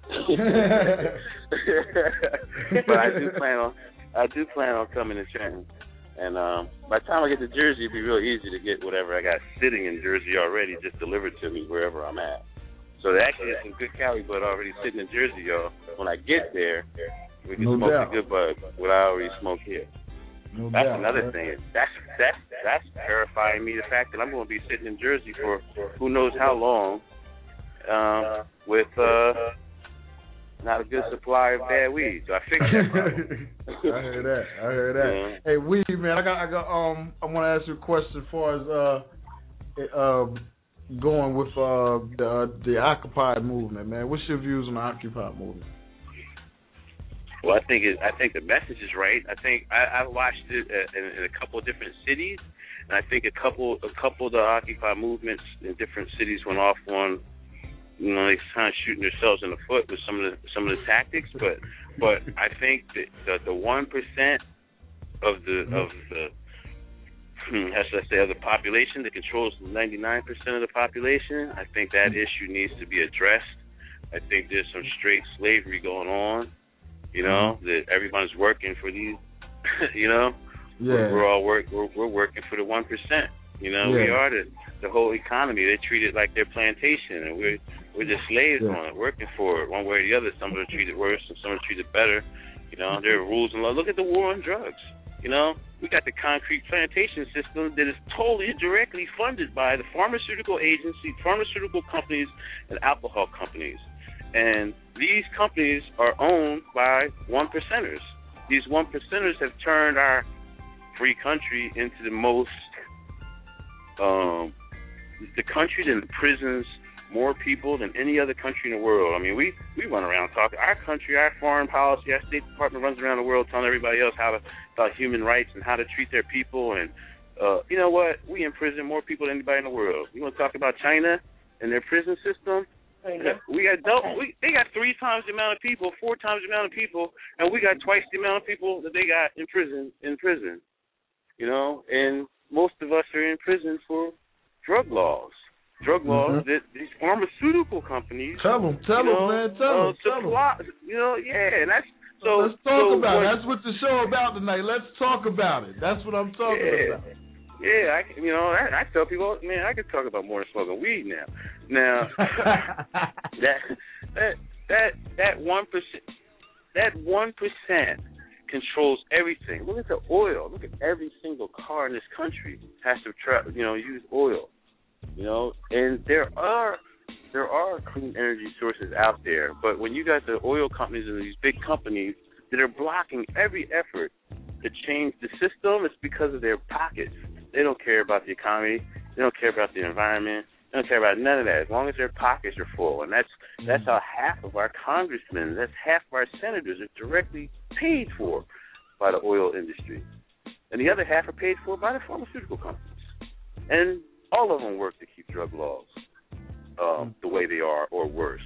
But I do plan on coming to Trenton. And by the time I get to Jersey, it'll be real easy to get whatever I got sitting in Jersey already just delivered to me wherever I'm at. So there actually is some good Cali bud already sitting in Jersey, y'all. When I get there, we can smoke the good bud, what I already smoke here. That's another thing. That's terrifying me, the fact that I'm going to be sitting in Jersey for who knows how long with not a good supply of bad weed. So I fixed that problem. I heard that. Yeah. Hey, weed man, I want to ask you a question as far as going with the Occupy movement, man. What's your views on the Occupy movement? Well, I think the message is right. I think I watched it in a couple of different cities, and I think a couple of the Occupy movements in different cities went off on, you know, they kind of shooting themselves in the foot with some of the tactics. But I think that the 1% of the let's say, of the population that controls 99% of the population. I think that issue needs to be addressed. I think there's some straight slavery going on, that everyone's working for these, we're all we're working for the 1%. We are the whole economy. They treat it like their plantation, and we're just slaves on it, working for it one way or the other. Some are treated worse, and some are treated better. There are rules and laws. Look at the war on drugs. We got the concrete plantation system that is totally directly funded by the pharmaceutical agency, pharmaceutical companies, and alcohol companies. And these companies are owned by 1%ers. These 1%ers have turned our free country into the most, the country that imprisons more people than any other country in the world. I mean, we run around talking. Our country, our foreign policy, our State Department runs around the world telling everybody else about human rights and how to treat their people. And you know what? We imprison more people than anybody in the world. You want to talk about China and their prison system? They got 3 times the amount of people, 4 times the amount of people, and we got twice the amount of people that they got in prison. And most of us are in prison for drug laws. That these pharmaceutical companies tell them, man. And that's so. Let's talk about it. That's what the show about tonight. Let's talk about it. That's what I'm talking about. Yeah, I tell people, man, I could talk about more than smoking weed now. Now, that 1% controls everything. Look at the oil. Look at every single car in this country has to use oil. And there are clean energy sources out there, but when you got the oil companies and these big companies that are blocking every effort to change the system, it's because of their pockets. They don't care about the economy. They don't care about the environment. They don't care about none of that as long as their pockets are full. And that's how half of our congressmen, that's half of our senators are directly paid for by the oil industry. And the other half are paid for by the pharmaceutical companies. And all of them work to keep drug laws the way they are or worse.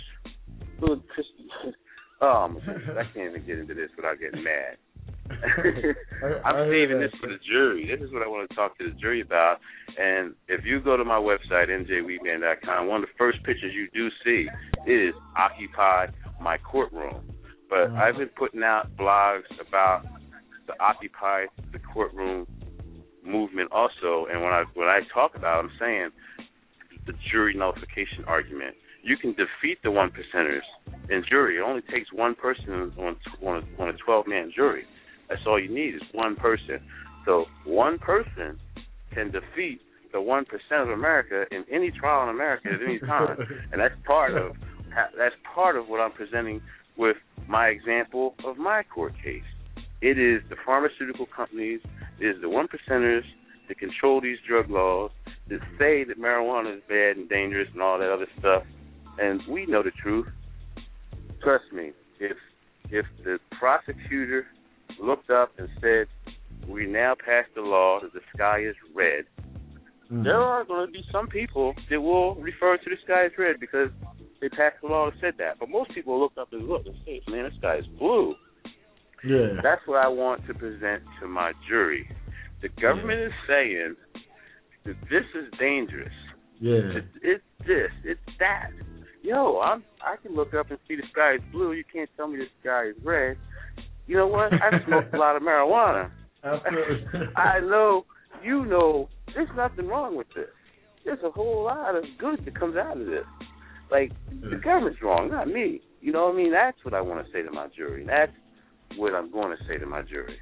I can't even get into this without getting mad. I'm saving this for the jury. This is what I want to talk to the jury about. And if you go to my website, njweedman.com, one of the first pictures you do see is Occupy My Courtroom. But I've been putting out blogs about the Occupy the Courtroom movement also. And when I talk about it, I'm saying the jury nullification argument. You can defeat the 1%ers in jury. It only takes one person on a 12-man jury. That's all you need is one person. So one person can defeat the 1% of America in any trial in America at any time, and that's part of what I'm presenting with my example of my court case. It is the pharmaceutical companies, it is the 1%ers that control these drug laws, that say that marijuana is bad and dangerous and all that other stuff, and we know the truth. Trust me, if the prosecutor looked up and said, we now passed the law that the sky is red, there are going to be some people that will refer to the sky as red because they passed the law that said that. But most people look up and look and say, man, the sky is blue. Yeah. That's what I want to present to my jury. The government is saying that this is dangerous. Yeah. It's this. It's that. Yo, I can look up and see the sky is blue. You can't tell me the sky is red. You know what? I smoked a lot of marijuana. I know, you know, there's nothing wrong with this. There's a whole lot of good that comes out of this. Like, the government's wrong, not me. You know what I mean? That's what I want to say to my jury. That's what I'm going to say to my jury.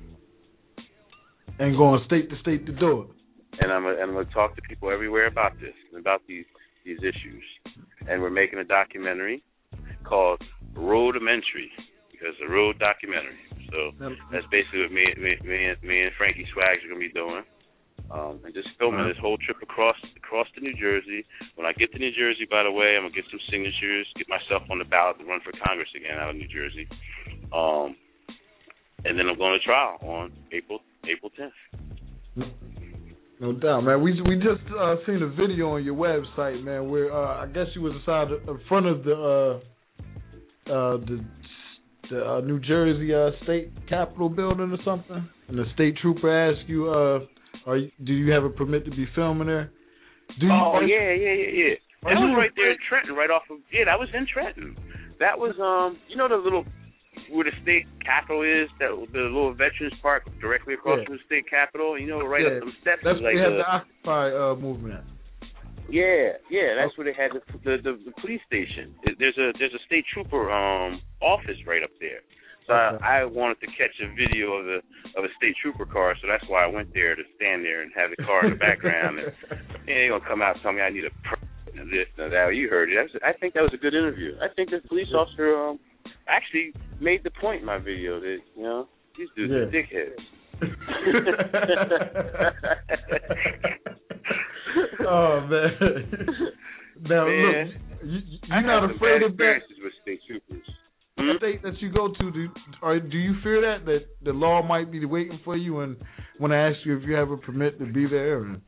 And going state to state to do it. And I'm going to talk to people everywhere about this, about these issues. And we're making a documentary called Roadamentary, because it's a road documentary. So that's basically what me and Frankie Swags are going to be doing. And just filming this whole trip across to New Jersey. When I get to New Jersey, by the way, I'm going to get some signatures, get myself on the ballot to run for Congress again out of New Jersey. And then I'm going to trial on April 10th. No doubt, man. We just seen a video on your website, man, where I guess you was in front of the New Jersey State Capitol building or something, and the state trooper asked you Do you have a permit to be filming there? Yeah. That was right there in Trenton, right off of. Yeah, that was in Trenton. That was you know the little where the state capitol is, the little Veterans Park directly across from the state capitol. You know, right up some steps. That's where like they have the Occupy movement at. Yeah, that's where they had the police station. There's a state trooper office right up there. So I wanted to catch a video of a state trooper car, so that's why I went there to stand there and have the car in the background. And they gonna come out and tell me I need a permit and this and that. You heard it. I think that was a good interview. I think the police officer actually made the point in my video that these dudes are dickheads. Oh man! Now look, you're not afraid of that. With state troopers. The state that you go to, do you fear that the law might be waiting for you and when I ask you if you have a permit to be there and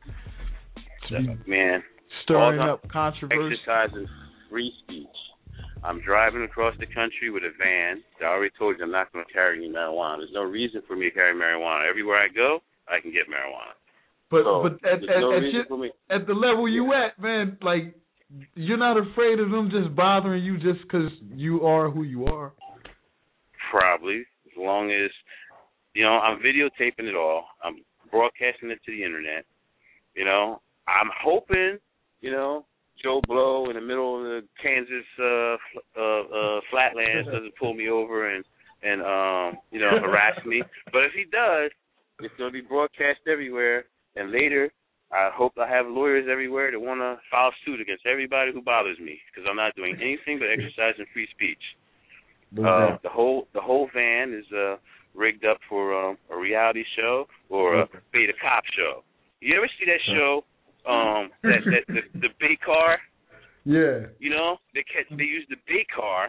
stirring up controversy? Exercising free speech. I'm driving across the country with a van. I already told you I'm not going to carry any marijuana. There's no reason for me to carry marijuana. Everywhere I go, I can get marijuana. But at the level you at, man, like, you're not afraid of them just bothering you just because you are who you are? Probably, as long as, I'm videotaping it all. I'm broadcasting it to the internet. I'm hoping, Joe Blow in the middle of the Kansas flatlands doesn't pull me over and harass me. But if he does, it's going to be broadcast everywhere. And later, I hope I have lawyers everywhere that want to file suit against everybody who bothers me because I'm not doing anything but exercising free speech. The whole van is rigged up for a reality show or a beta cop show. You ever see that show? The bait car. Yeah. They use the bait car.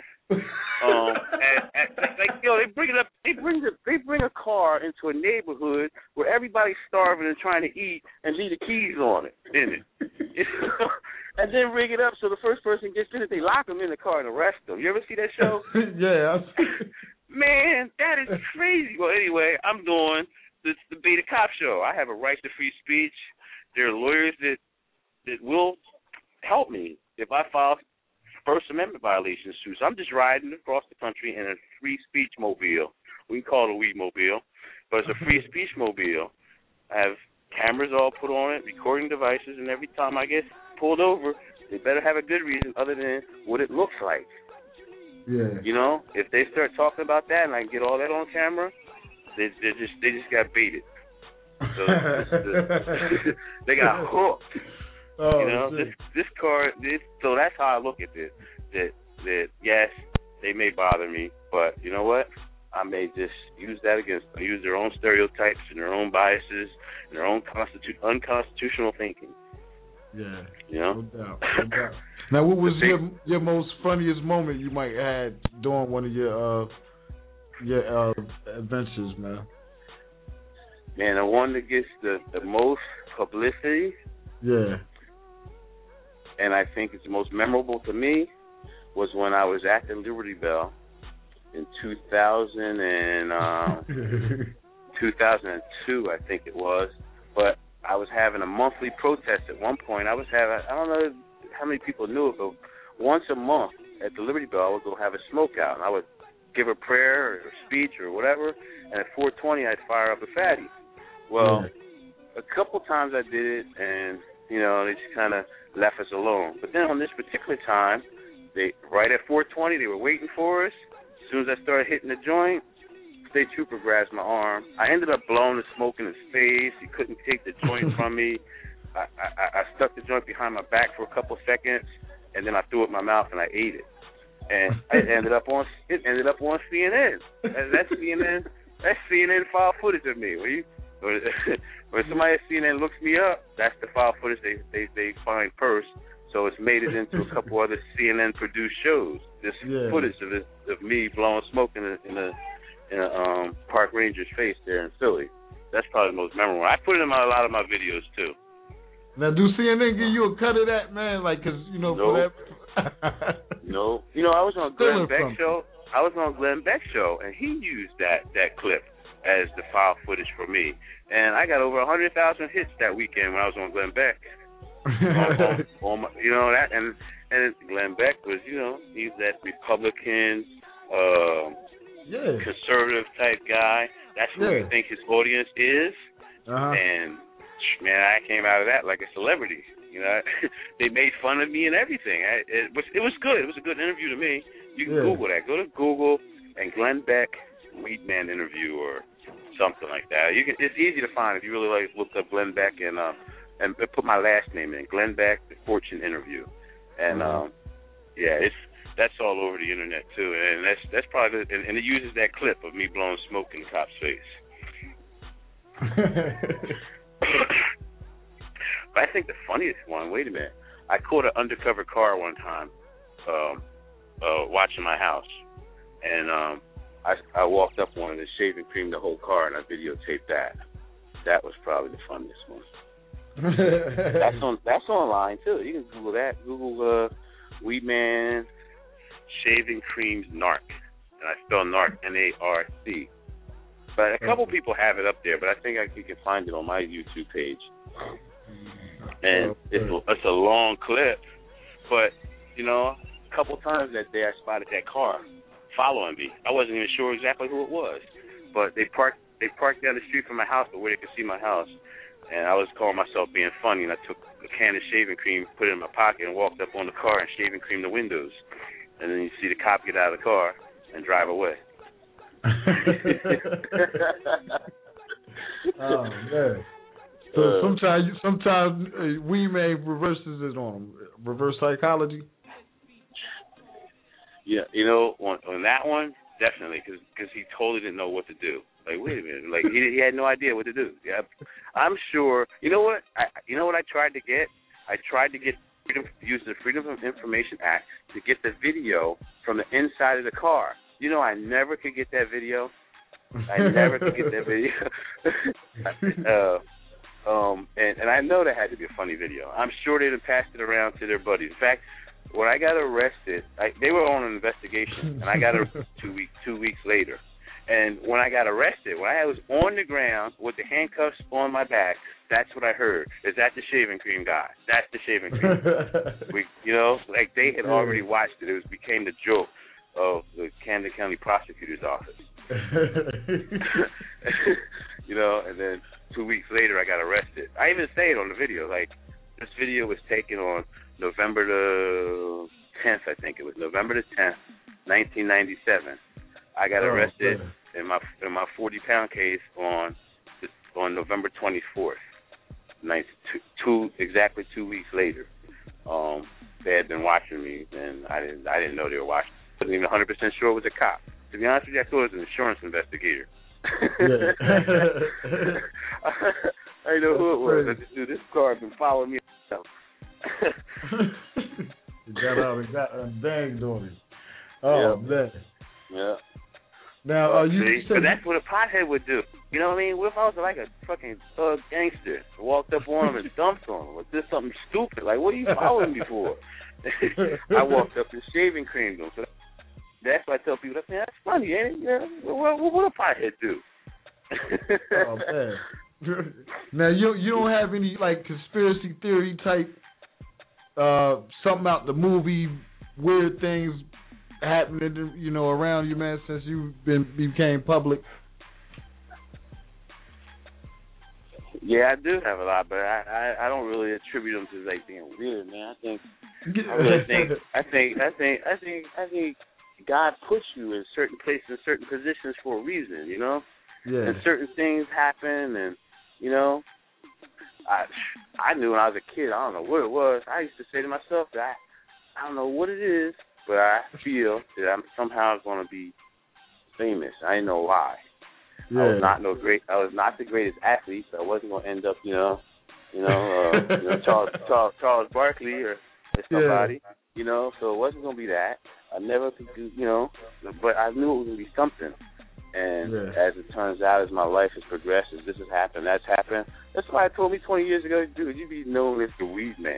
They bring it up. They bring a car into a neighborhood where everybody's starving and trying to eat, and leave the keys on it, in it. And then rig it up so the first person gets in it, they lock them in the car and arrest them. You ever see that show? Yeah. Man, that is crazy. Well, anyway, I'm doing the Beta Cop show. I have a right to free speech. There are lawyers that will help me if I file First Amendment violations suits. I'm just riding across the country in a free speech mobile. We can call it a weed mobile, but it's a free speech mobile. I have cameras all put on it, recording devices, and every time I get pulled over, they better have a good reason other than what it looks like. Yeah. If they start talking about that and I get all that on camera, they just got baited. So they got hooked. This car. So that's how I look at this. That yes, they may bother me, but you know what? I may just use that against them. Use their own stereotypes and their own biases and their own unconstitutional thinking. Yeah. No doubt. Now, what was your most funniest moment you might have had during one of your adventures, man? Man, the one that gets the most publicity. Yeah. And I think it's the most memorable to me was when I was at the Liberty Bell in 2002, I think it was. But I was having a monthly protest at one point. I don't know how many people knew it, but once a month at the Liberty Bell, I would go have a smoke out. And I would give a prayer or a speech or whatever, and at 4:20, I'd fire up a fatty. Well, a couple times I did it, and, they just kind of left us alone. But then on this particular time, right at 4:20, they were waiting for us. As soon as I started hitting the joint, state trooper grabs my arm. I ended up blowing the smoke in his face. He couldn't take the joint from me. I stuck the joint behind my back for a couple seconds, and then I threw it in my mouth and I ate it. And it ended up on CNN. That's CNN file footage of me. When somebody at CNN looks me up, that's the file footage they find first. So it's made it into a couple other CNN produced shows. This footage of me blowing smoke in a park ranger's face there in Philly. That's probably the most memorable. I put it in a lot of my videos too. Now, do CNN give you a cut of that, man? Like, cause Nope. for that. No. I was on Glenn Beck's show. And he used that clip as the file footage for me. And I got over 100,000 hits that weekend when I was on Glenn Beck. on my, you know that, and Glenn Beck was, you know, he's that Republican, conservative type guy. That's who you think his audience is. And man, I came out of that like a celebrity. You know, they made fun of me and everything. It was good. It was a good interview to me. You can Google that. Go to Google and Glenn Beck Weedman interview or something like that. It's easy to find if you really like look up Glenn Beck and put my last name in, Glenn Beck, the Fortune interview, and that's all over the internet too, and that's probably and it uses that clip of me blowing smoke in the cop's face. But I think the funniest one. Wait a minute, I caught an undercover car one time, watching my house, and I walked up on it and shaved and creamed the whole car, and I videotaped that. That was probably the funniest one. That's online too. You can Google that. Google Weedman shaving creams narc, and I spell narc NARC. But a couple people have it up there, but I think you can find it on my YouTube page. And it's a long clip, but you know, a couple times that day I spotted that car following me. I wasn't even sure exactly who it was, but they parked down the street from my house, but where they could see my house. And I was calling myself being funny, and I took a can of shaving cream, put it in my pocket, and walked up on the car and shaving cream the windows. And then you see the cop get out of the car and drive away. Oh man! So sometimes Weedman reverses it on him. Reverse psychology. Yeah, you know, on that one, definitely, because he totally didn't know what to do. Like, wait a minute, like he had no idea what to do. Yeah, I'm sure. You know what? I tried to get? I tried to get use the Freedom of Information Act to get the video from the inside of the car. You know, I never could get that video. I never could get that video. And I know that had to be a funny video. I'm sure they'd have passed it around to their buddies. In fact, when I got arrested, they were on an investigation, and I got arrested 2 weeks later. And when I got arrested, when I was on the ground with the handcuffs on my back, that's what I heard. Is that the shaving cream guy? That's the shaving cream. Like they had already watched it. It became the joke of the Camden County Prosecutor's Office. And then 2 weeks later, I got arrested. I even say it on the video. Like, this video was taken on November the 10th, I think it was. November the 10th, 1997. I got arrested in my 40-pound case on November 24th, exactly 2 weeks later. They had been watching me, and I didn't know they were watching. I wasn't even 100% sure it was a cop. To be honest with you, I thought it was an insurance investigator. I didn't know who it was. I just knew this car had been following me. You got out and banged on him. Oh, man. Yeah. Now, you said that's what a pothead would do. You know what I mean? What if I was like a fucking thug gangster, walked up on him and dumped on him, or did something stupid? Like, what are you following me for? I walked up and shaving creamed him. So that's why I tell people, man, that's funny, ain't it? Yeah. What a pothead do? Oh man. Now you don't have any like conspiracy theory type something out the movie, weird things happening, around you, man, since you became public? Yeah, I do have a lot, but I don't really attribute them to like being weird, man. I think God puts you in certain places, certain positions for a reason, Yeah. And certain things happen, and I knew when I was a kid. I don't know what it was. I used to say to myself that I don't know what it is, but I feel that I'm somehow going to be famous. I didn't know why. Yeah. I was not the greatest athlete, so I wasn't going to end up, Charles Barkley or somebody, so it wasn't going to be that. I never could do, but I knew it was going to be something. And as it turns out, as my life has progressed, as this has happened, that's happened. That's why I told me 20 years ago, dude, you'd be known as the weed man.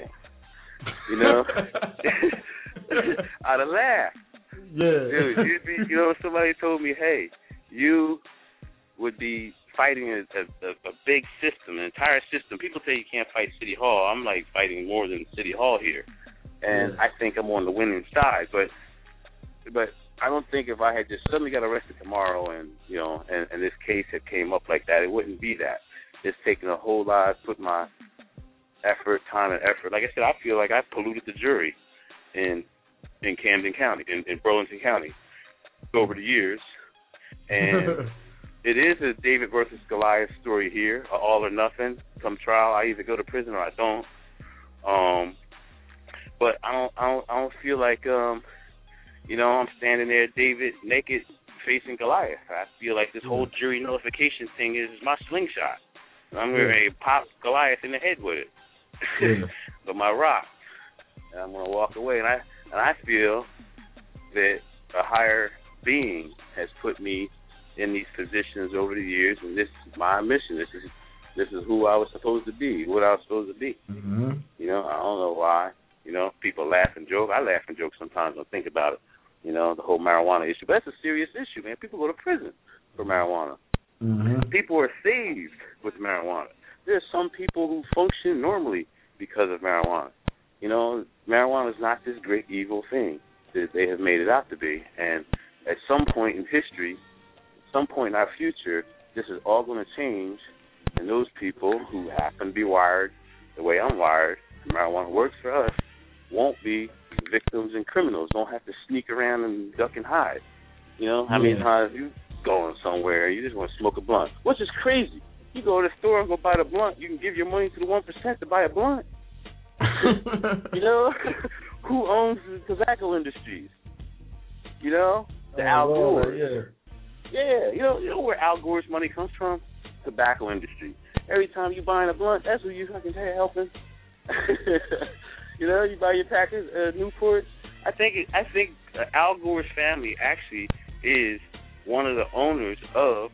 I'd have laughed. Yeah. Dude, you'd be, somebody told me, hey, you would be fighting a big system, an entire system. People say you can't fight City Hall. I'm like fighting more than City Hall here, and I think I'm on the winning side. But I don't think if I had just suddenly got arrested tomorrow and and this case had came up like that, it wouldn't be that. It's taken a whole lot. Put my time and effort. Like I said, I feel like I polluted the jury in Camden County, in Burlington County, over the years, and it is a David versus Goliath story here, all or nothing. Come trial, I either go to prison or I don't. But I don't feel like I'm standing there, David, naked, facing Goliath. I feel like this whole jury nullification thing is my slingshot. I'm going to pop Goliath in the head with it. With my rock, and I'm going to walk away. And I feel that a higher being has put me in these positions over the years, and this is my mission. This is who I was supposed to be, what I was supposed to be. Mm-hmm. I don't know why. People laugh and joke. I laugh and joke sometimes when I think about it. The whole marijuana issue, but that's a serious issue, man. People go to prison for marijuana. Mm-hmm. People are saved with marijuana. There are some people who function normally because of marijuana. Marijuana is not this great evil thing that they have made it out to be. And at some point in history, at some point in our future, this is all going to change. And those people who happen to be wired the way I'm wired, marijuana works for us, won't be victims and criminals. Don't have to sneak around and duck and hide. How many times you going somewhere, you just want to smoke a blunt, which is crazy. You go to the store and go buy the blunt, you can give your money to the 1% to buy a blunt. Who owns the tobacco industries? The Al Gore. Yeah, you know where Al Gore's money comes from? Tobacco industry. Every time you buying a blunt, that's who you fucking helping. You buy your package Newport. I think Al Gore's family actually is one of the owners of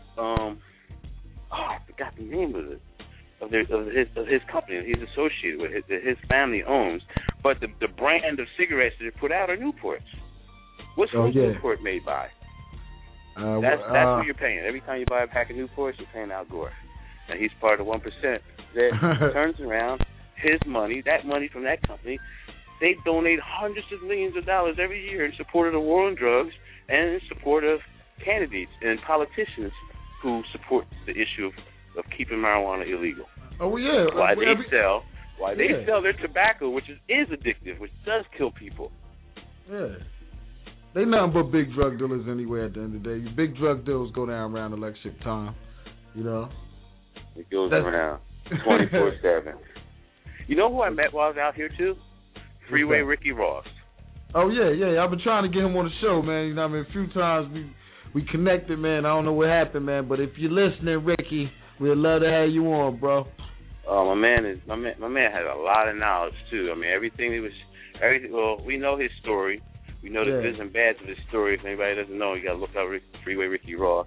I forgot the name of it. Of his company that he's associated with, that his family owns. But the brand of cigarettes that they put out are Newports. What's Newport made by? That's who you're paying. Every time you buy a pack of Newports, you're paying Al Gore. And he's part of the 1% that turns around his money, that money from that company. They donate hundreds of millions of dollars every year in support of the war on drugs and in support of candidates and politicians who support the issue of keeping marijuana illegal. Oh yeah. Why they sell their tobacco, which is addictive, which does kill people. Yeah. They nothing but big drug dealers anyway at the end of the day. Big drug deals go down around election time. It goes around 24/7. You know who I met while I was out here too? Freeway Ricky Ross. Oh yeah. I've been trying to get him on the show, man. A few times we connected, man. I don't know what happened, man. But if you're listening, Ricky, we'd love to have you on, bro. Oh, my man has a lot of knowledge too. Everything. Well, we know his story. We know the goods and bads of his story. If anybody doesn't know, you got to look up Freeway Ricky Ross.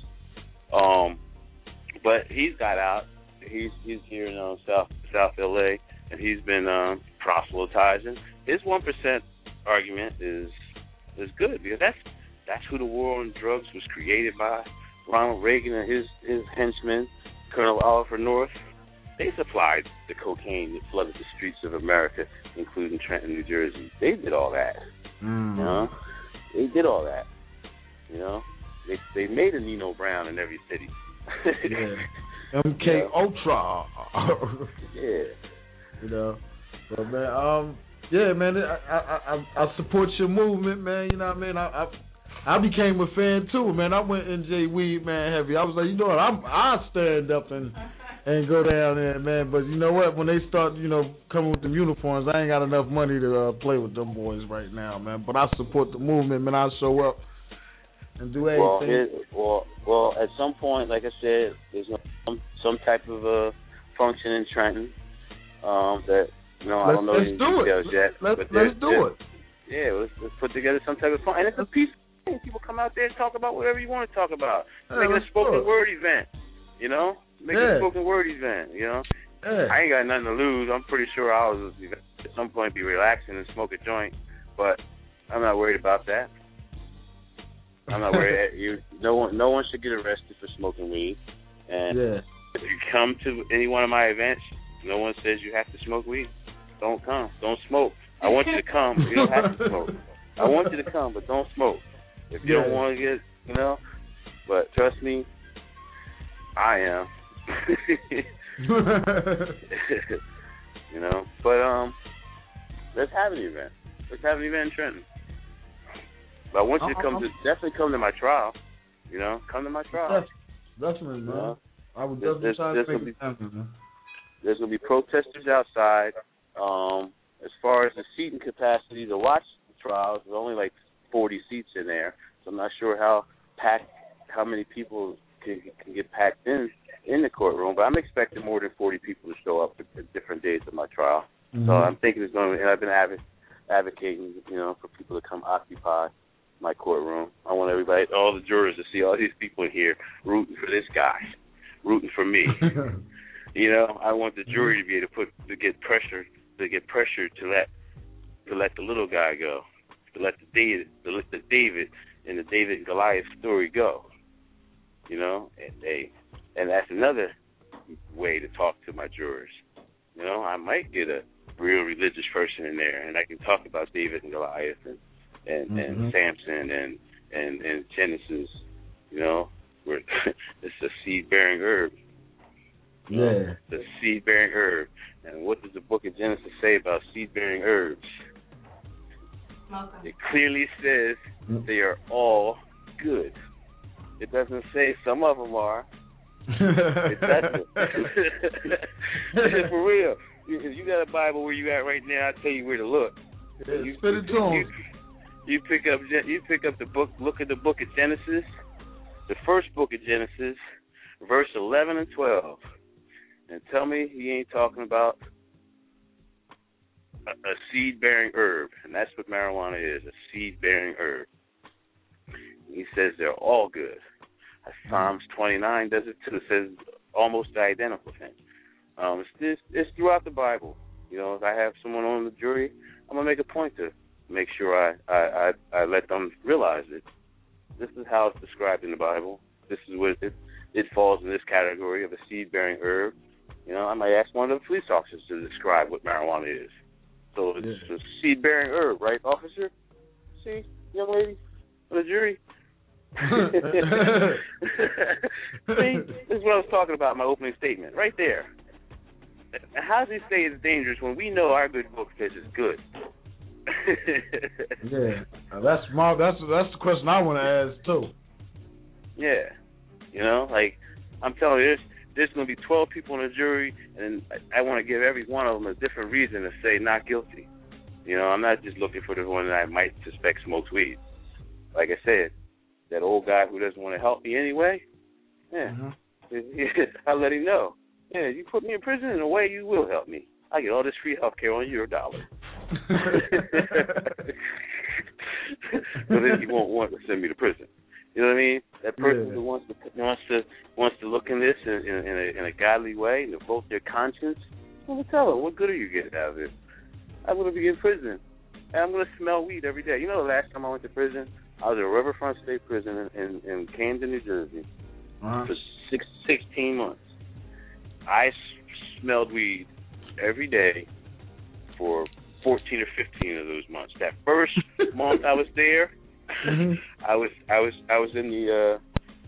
But he's got out. He's here in South LA, and he's been proselytizing. His 1% argument is good because that's who the war on drugs was created by. Ronald Reagan and his henchmen, Colonel Oliver North. They supplied the cocaine that flooded the streets of America, including Trenton, New Jersey. They did all that. They did all that. They made a Nino Brown in every city. MK Ultra. But man, man, I support your movement, man. You know what I mean? I became a fan too, man. I went NJ Weed, man, heavy. I was like, what? I stand up and go down there, man. But you know what? When they start, coming with them uniforms, I ain't got enough money to play with them boys right now, man. But I support the movement, man. I show up and do anything. Well, at some point, like I said, there's some type of function in Trenton that I don't know the details yet. Let's do it. Yeah, let's put together some type of fun, and it's a peaceful thing. People come out there and talk about whatever you want to talk about. Make it a spoken word event, Make it a spoken word event, I ain't got nothing to lose. I'm pretty sure I'll at some point be relaxing and smoke a joint, but I'm not worried about that. I'm not worried. No one should get arrested for smoking weed. And if you come to any one of my events, no one says you have to smoke weed. Don't come. Don't smoke. I want you to come. You don't have to smoke. I want you to come, but don't smoke. If you don't want to get, but trust me, I am. But let's have an event. Let's have an event in Trenton. But I want you to definitely come to my trial. Come to my trial. Definitely, man. I would definitely try to make it happen, man. There's going to be protesters outside. As far as the seating capacity to watch the trials, there's only like 40 seats in there. So I'm not sure how many people can get packed in the courtroom. But I'm expecting more than 40 people to show up at different days of my trial. Mm-hmm. So I'm thinking it's going to, and I've been advocating, for people to come occupy my courtroom. I want everybody, all the jurors, to see all these people in here rooting for this guy, rooting for me. I want the jury to be able to get pressure to let the little guy go, to let the David and the David and Goliath story go. And that's another way to talk to my jurors. I might get a real religious person in there, and I can talk about David and Goliath and Samson and Genesis. Where it's a seed-bearing herb. The seed-bearing herb. And what does the book of Genesis say about seed-bearing herbs? It clearly says they are all good. It doesn't say some of them are. It doesn't. For real. If you got a Bible where you at right now, I'll tell you where to look. You pick up the book. Look at the book of Genesis, the first book of Genesis, verse 11 and 12. And tell me he ain't talking about a seed-bearing herb. And that's what marijuana is, a seed-bearing herb. He says they're all good. Psalms 29 does it too. It says almost the identical thing. It's throughout the Bible. If I have someone on the jury, I'm going to make a point to make sure I let them realize it. This is how it's described in the Bible. This is what it falls in this category of a seed-bearing herb. I might ask one of the police officers to describe what marijuana is. So it's a seed-bearing herb, right, officer? See, young lady on the jury? See, this is what I was talking about in my opening statement, right there. How does he say it's dangerous when we know our good book says it's good? That's the question I want to ask too. Yeah, I'm telling you, there's going to be 12 people in the jury, and I want to give every one of them a different reason to say not guilty. I'm not just looking for the one that I might suspect smokes weed. Like I said, that old guy who doesn't want to help me anyway, I'll let him know. Yeah, you put me in prison, in a way you will help me. I get all this free health care on your dollar. But then he won't want to send me to prison. You know what I mean? That person who wants to look in this in a godly way and devote their conscience. I'm gonna tell them, what good are you getting out of it? I'm gonna be in prison, and I'm gonna smell weed every day. The last time I went to prison, I was at Riverfront State Prison in Camden, New Jersey, for 16 months. I smelled weed every day for 14 or 15 of those months. That first month I was there, I was in the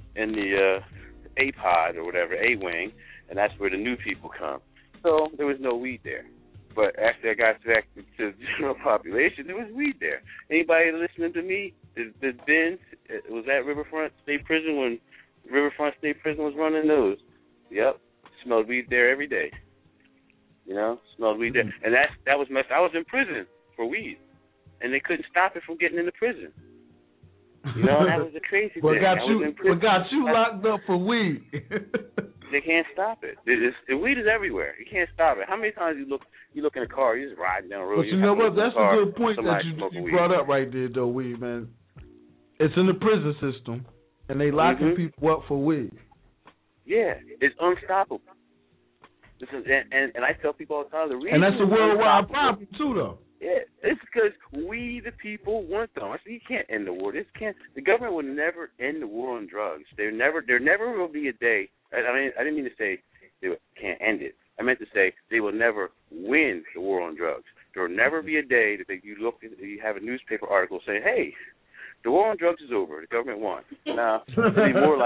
A pod or whatever, A wing, and that's where the new people come. So there was no weed there. But after I got back to the general population, there was weed there. Anybody listening to me that's been, was at Riverfront State Prison when Riverfront State Prison was running those? Yep, smelled weed there every day. Smelled weed there. And that was messed. I was in prison for weed, and they couldn't stop it from getting into prison. That was the crazy thing. What got you locked up for weed? They can't stop it. The weed is everywhere. You can't stop it. How many times you look in a car, you're just riding down the road. But you know what? That's a good point that you brought up right there, though, weed, man. It's in the prison system, and they locking people up for weed. Yeah, it's unstoppable. And I tell people all the time, the reason and that's a worldwide problem too, though. Yeah, it's because we, the people, want them. I said, you can't end the war. The government will never end the war on drugs. There never will be a day. I didn't mean to say they can't end it. I meant to say they will never win the war on drugs. There will never be a day that you have a newspaper article saying, hey, the war on drugs is over. The government won. Now, it'd be more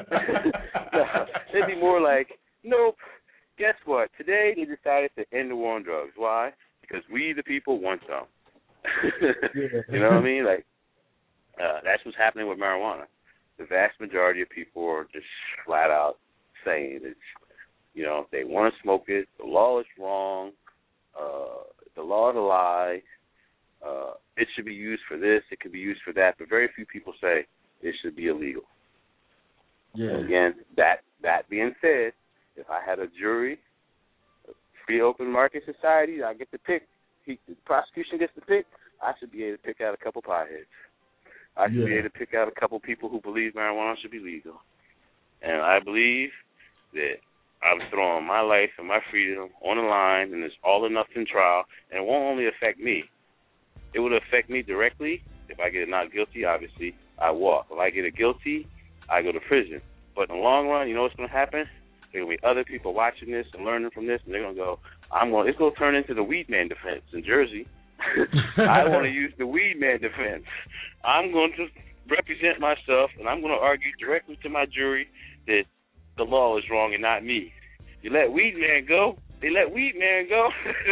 like, nope. Guess what? Today they decided to end the war on drugs. Why? Because we, the people, want some. You know what I mean? Like, that's what's happening with marijuana. The vast majority of people are just flat out saying it's, they want to smoke it. The law is wrong. The law is a lie. It should be used for this. It could be used for that. But very few people say it should be illegal. Yeah. And again, that being said, if I had a jury, a free open market society, I get to pick. The prosecution gets to pick. I should be able to pick out a couple potheads. I should be able to pick out a couple people who believe marijuana should be legal. And I believe that I'm throwing my life and my freedom on the line, and it's all or nothing trial, and it won't only affect me. It would affect me directly. If I get a not guilty, obviously, I walk. If I get a guilty, I go to prison. But in the long run, you know what's going to happen? There will be other people watching this and learning from this, and they're going to go, it's going to turn into the weed man defense in Jersey. I want to use the weed man defense. I'm going to represent myself, and I'm going to argue directly to my jury that the law is wrong and not me. You let weed man go, they let weed man go.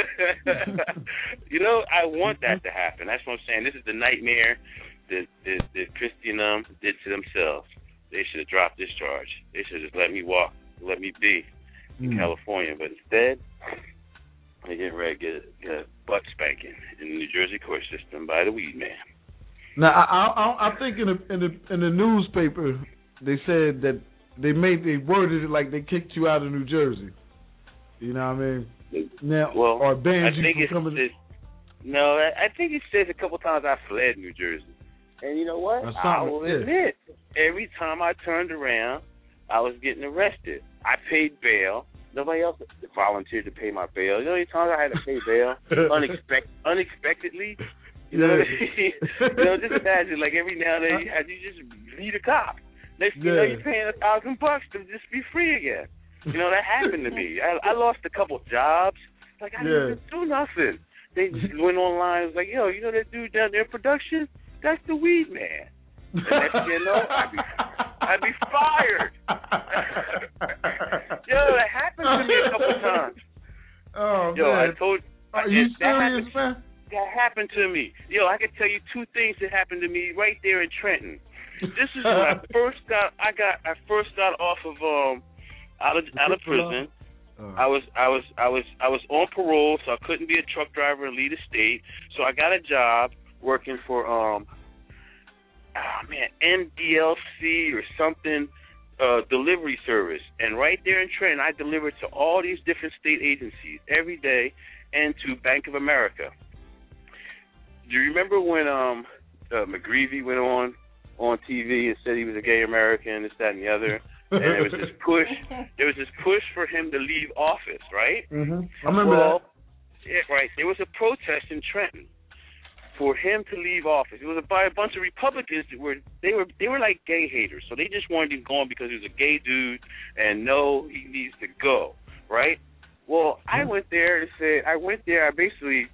I want that to happen. That's what I'm saying. This is the nightmare that Christy and them did to themselves. They should have dropped this charge. They should have just let me walk, let me be in California. But instead, they get ready to get a butt spanking in the New Jersey court system by the weed man. Now, I think in the newspaper they said that they worded it like they kicked you out of New Jersey. You know what I mean? Now, or banned you from coming. I think it says a couple times I fled New Jersey. And you know what? I will admit, every time I turned around, I was getting arrested. I paid bail. Nobody else volunteered to pay my bail. You know how many times I had to pay bail unexpectedly? You know what I mean? Just imagine, like every now and then you just meet a cop. Next thing you know, you're paying $1,000 to just be free again. That happened to me. I lost a couple jobs. Like, I didn't do nothing. They just went online and was like, yo, that dude down there in production? That's the weed man. And next thing you know, I'd be fired. That happened to me a couple times. Oh, man. I told Are you serious, man? That happened to me. I could tell you two things that happened to me right there in Trenton. This is when I first got off of out of prison. I was on parole, so I couldn't be a truck driver and lead a state. So I got a job working for MDLC or something, delivery service. And right there in Trenton, I delivered to all these different state agencies every day and to Bank of America. Do you remember when McGreevy went on TV and said he was a gay American, this, that, and the other? And there was this push for him to leave office, right? Mm-hmm. I remember that. Yeah, right. There was a protest in Trenton for him to leave office. It was by a bunch of Republicans that were like gay haters. So they just wanted him gone because he was a gay dude and he needs to go, right? Well, I went there and said, I basically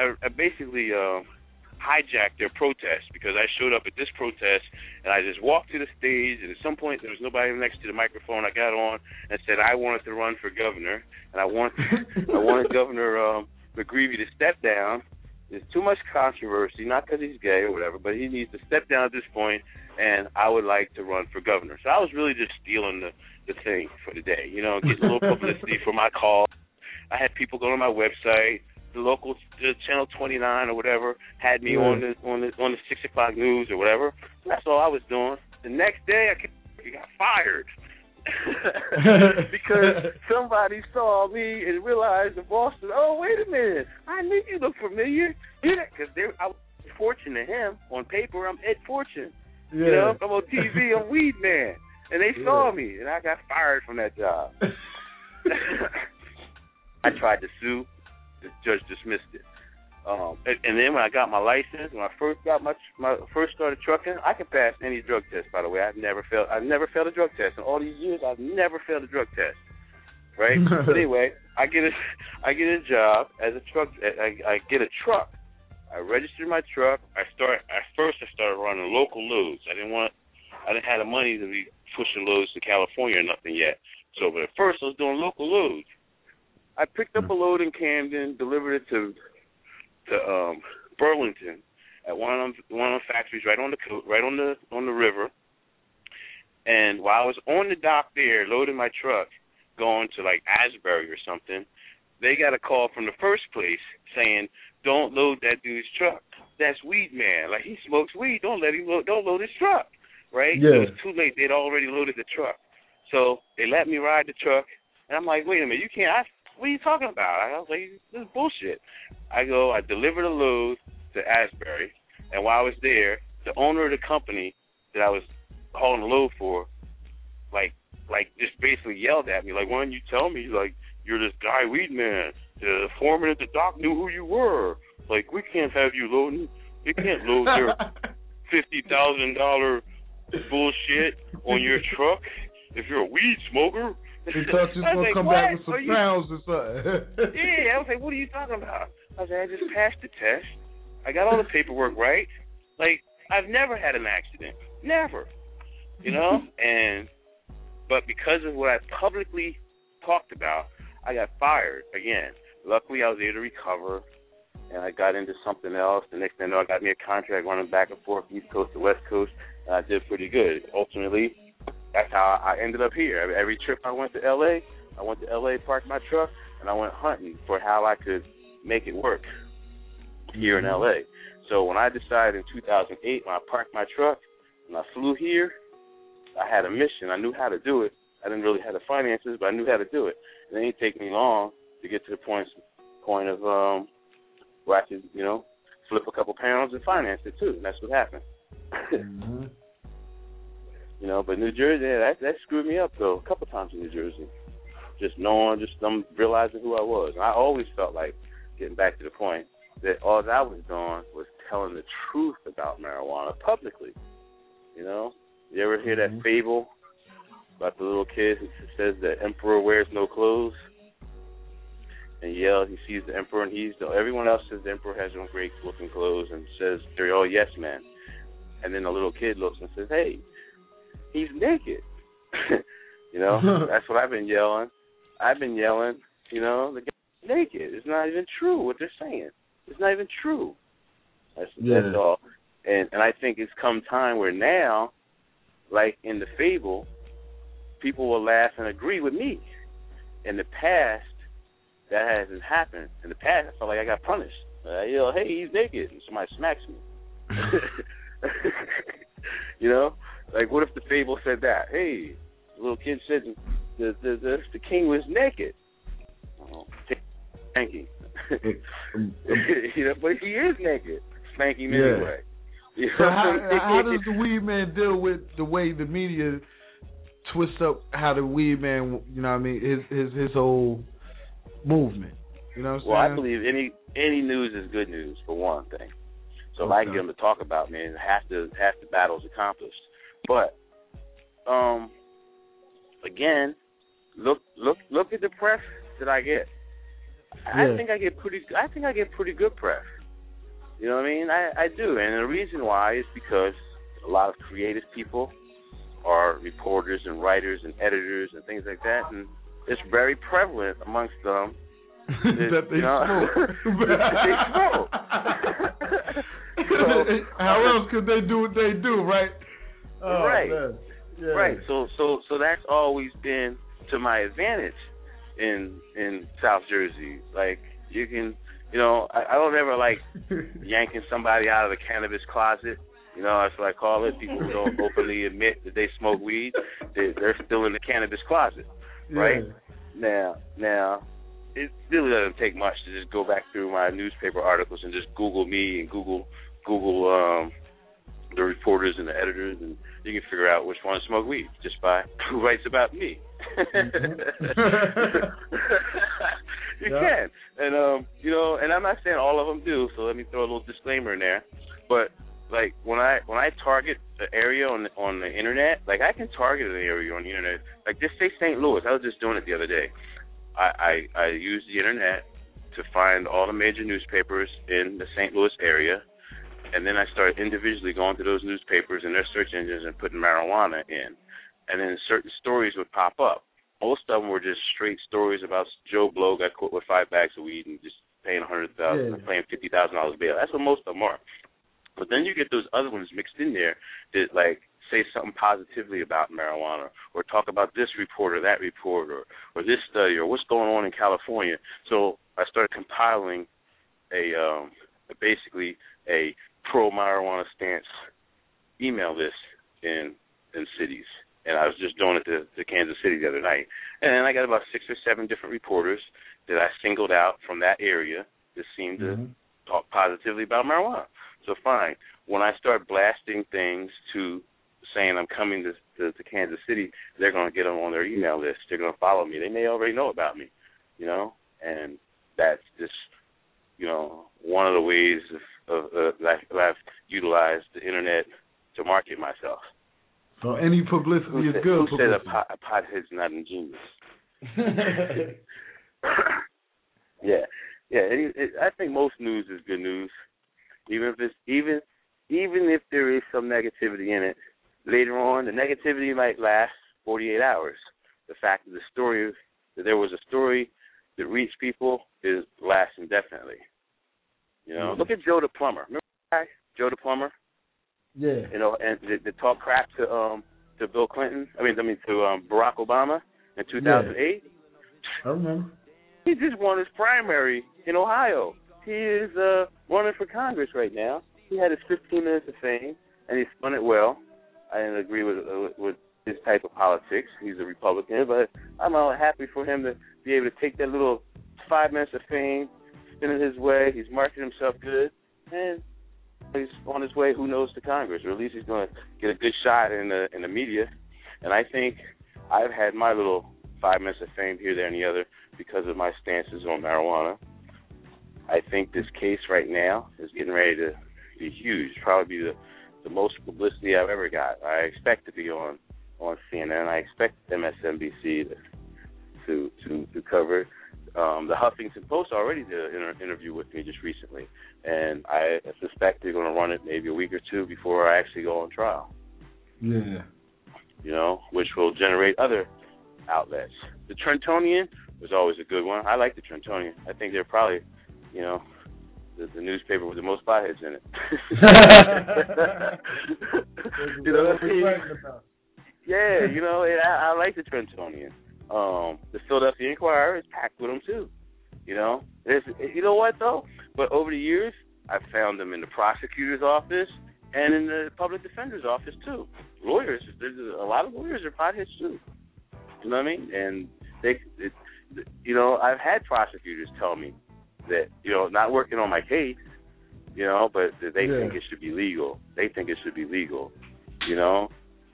hijacked their protest because I showed up at this protest and I just walked to the stage, and at some point there was nobody next to the microphone. I got on and said I wanted to run for governor, and I wanted Governor McGreevy to step down. There's too much controversy, not because he's gay or whatever, but he needs to step down at this point, and I would like to run for governor. So I was really just stealing the thing for the day, getting a little publicity for my call. I had people go to my website. The local Channel 29 or whatever had me on the 6:00 news or whatever. That's all I was doing. The next day, I got fired because somebody saw me and realized the boss said, "Oh, wait a minute, I knew you look familiar." Because I was Fortune to him on paper. I'm Ed Fortune. I'm on TV. I'm Weed Man, and they saw me, and I got fired from that job. I tried to sue. The judge dismissed it. And then when I got my license, when I first got my first started trucking, I could pass any drug test. By the way, I've never failed a drug test in all these years. I've never failed a drug test. Right? But anyway, I get a job as a truck. I get a truck. I registered my truck. I started running local loads. I didn't have the money to be pushing loads to California or nothing yet. So, but at first I was doing local loads. I picked up a load in Camden, delivered it to Burlington at one of the factories right on the river. And while I was on the dock there loading my truck, going to like Asbury or something, they got a call from the first place saying, "Don't load that dude's truck. That's Weed Man. Like, he smokes weed. Don't load his truck." Right? Yeah. It was too late. They'd already loaded the truck. So they let me ride the truck, and I'm like, "Wait a minute, you can't." What are you talking about? I was like, "This is bullshit." I delivered a load to Asbury, and while I was there, the owner of the company that I was hauling the load for, like just basically yelled at me, like, "Why didn't you tell me, like, you're this guy Weed Man? The foreman at the dock knew who you were. Like, we can't have you loading. You can't load your $50,000 bullshit on your truck if you're a weed smoker." He thought you was going to come back with some pounds or something. Yeah, I was like, "What are you talking about?" I was like, "I just passed the test. I got all the paperwork right. Like, I've never had an accident. Never. You know? But because of what I publicly talked about, I got fired again. Luckily, I was able to recover, and I got into something else. The next thing I know, I got me a contract running back and forth, East Coast to West Coast, and I did pretty good. Ultimately, that's how I ended up here. Every trip I went to L.A., parked my truck, and I went hunting for how I could make it work here in L.A. So when I decided in 2008, when I parked my truck and I flew here, I had a mission. I knew how to do it. I didn't really have the finances, but I knew how to do it. And it didn't take me long to get to the point of where I could, flip a couple pounds and finance it too. And that's what happened. But New Jersey, that screwed me up though a couple times in New Jersey. Just them realizing who I was. And I always felt like, getting back to the point, that all I was doing was telling the truth about marijuana publicly. You ever hear that fable about the little kid who says the emperor wears no clothes? And yells, he sees the emperor, and everyone else says the emperor has on great looking clothes, and says they're all yes men. And then the little kid looks and says, "Hey, he's naked." That's what I've been yelling. The guy's naked. It's not even true what they're saying. It's not even true. That's all. And I think it's come time where now, like in the fable, people will laugh and agree with me. In the past, that hasn't happened. In the past, I felt like I got punished. I yell, "Hey, he's naked," and somebody smacks me. Like, what if the fable said that? Hey, the little kid said the king was naked. Oh, thank you. But he is naked. Spank him anyway. So how does the Weed Man deal with the way the media twists up how the Weed Man, his whole movement? You know what I'm saying? Well, I believe any news is good news, for one thing. So if I can get them to talk about me, half the battle's accomplished. But again, look at the press that I get. I think I get pretty good press. You know what I mean? I do, and the reason why is because a lot of creative people are reporters and writers and editors and things like that, and it's very prevalent amongst them that they smoke. They smoke. How else could they do what they do, right? Oh, right. Yeah. Right. So that's always been to my advantage in South Jersey. Like, you can, I don't ever like yanking somebody out of the cannabis closet. That's what I call it. People who don't openly admit that they smoke weed, they're still in the cannabis closet, right? Yeah. Now, it really doesn't take much to just go back through my newspaper articles and just Google me and Google the reporters and the editors, and you can figure out which ones smoke weed just by who writes about me. You can, and and I'm not saying all of them do, so let me throw a little disclaimer in there. But like when I target an area on the internet, like I can target an area on the internet. Like just say St. Louis. I was just doing it the other day. I use the internet to find all the major newspapers in the St. Louis area, and then I started individually going to those newspapers and their search engines and putting marijuana in, and then certain stories would pop up. Most of them were just straight stories about Joe Blow got caught with 5 bags of weed and just paying $100,000, paying $50,000 bail. That's what most of them are. But then you get those other ones mixed in there that like say something positively about marijuana, or talk about this report or that report, or this study, or what's going on in California. So I started compiling basically a pro-marijuana stance email list in cities. And I was just doing it to Kansas City the other night. And then I got about 6 or 7 different reporters that I singled out from that area that seemed to talk positively about marijuana. So fine. When I start blasting things to saying I'm coming to Kansas City, they're going to get them on their email list. They're going to follow me. They may already know about me, you know, and that's just, you know, one of the ways that I've utilized the internet to market myself. So any publicity is good. Who said a pothead's not ingenious? I think most news is good news, even if there is some negativity in it. Later on, the negativity might last 48 hours. The fact that there was a story that reached people is lasts indefinitely. You know, look at Joe the Plumber. Remember that guy, Joe the Plumber? Yeah. You know, and they talk crap to Bill Clinton. I mean to Barack Obama in 2008. Yeah. I remember. He just won his primary in Ohio. He is running for Congress right now. He had his 15 minutes of fame, and he spun it well. I didn't agree with his type of politics. He's a Republican, but I'm happy for him to be able to take that little 5 minutes of fame, spin it his way. He's marketing himself good, and he's on his way, who knows, to Congress, or at least he's going to get a good shot in the media. And I think I've had my little 5 minutes of fame here, there, and the other because of my stances on marijuana. I think this case right now is getting ready to be huge, probably be the most publicity I've ever got. I expect to be on CNN. I expect MSNBC to cover it. The Huffington Post already did an interview with me just recently, and I suspect they're going to run it maybe a week or two before I actually go on trial. Yeah. You know, which will generate other outlets. The Trentonian was always a good one. I like the Trentonian. I think they're probably, you know, the newspaper with the most potheads in it. You know what I mean? Yeah, you know, I like the Trentonian. The Philadelphia Inquirer is packed with them too. You know, you know what though? But over the years, I've found them in the prosecutor's office and in the public defender's office too. Lawyers, there's a lot of lawyers are potheads too. You know what I mean? And you know, I've had prosecutors tell me that, you know, not working on my case, you know, but that they think it should be legal. They think it should be legal. You know.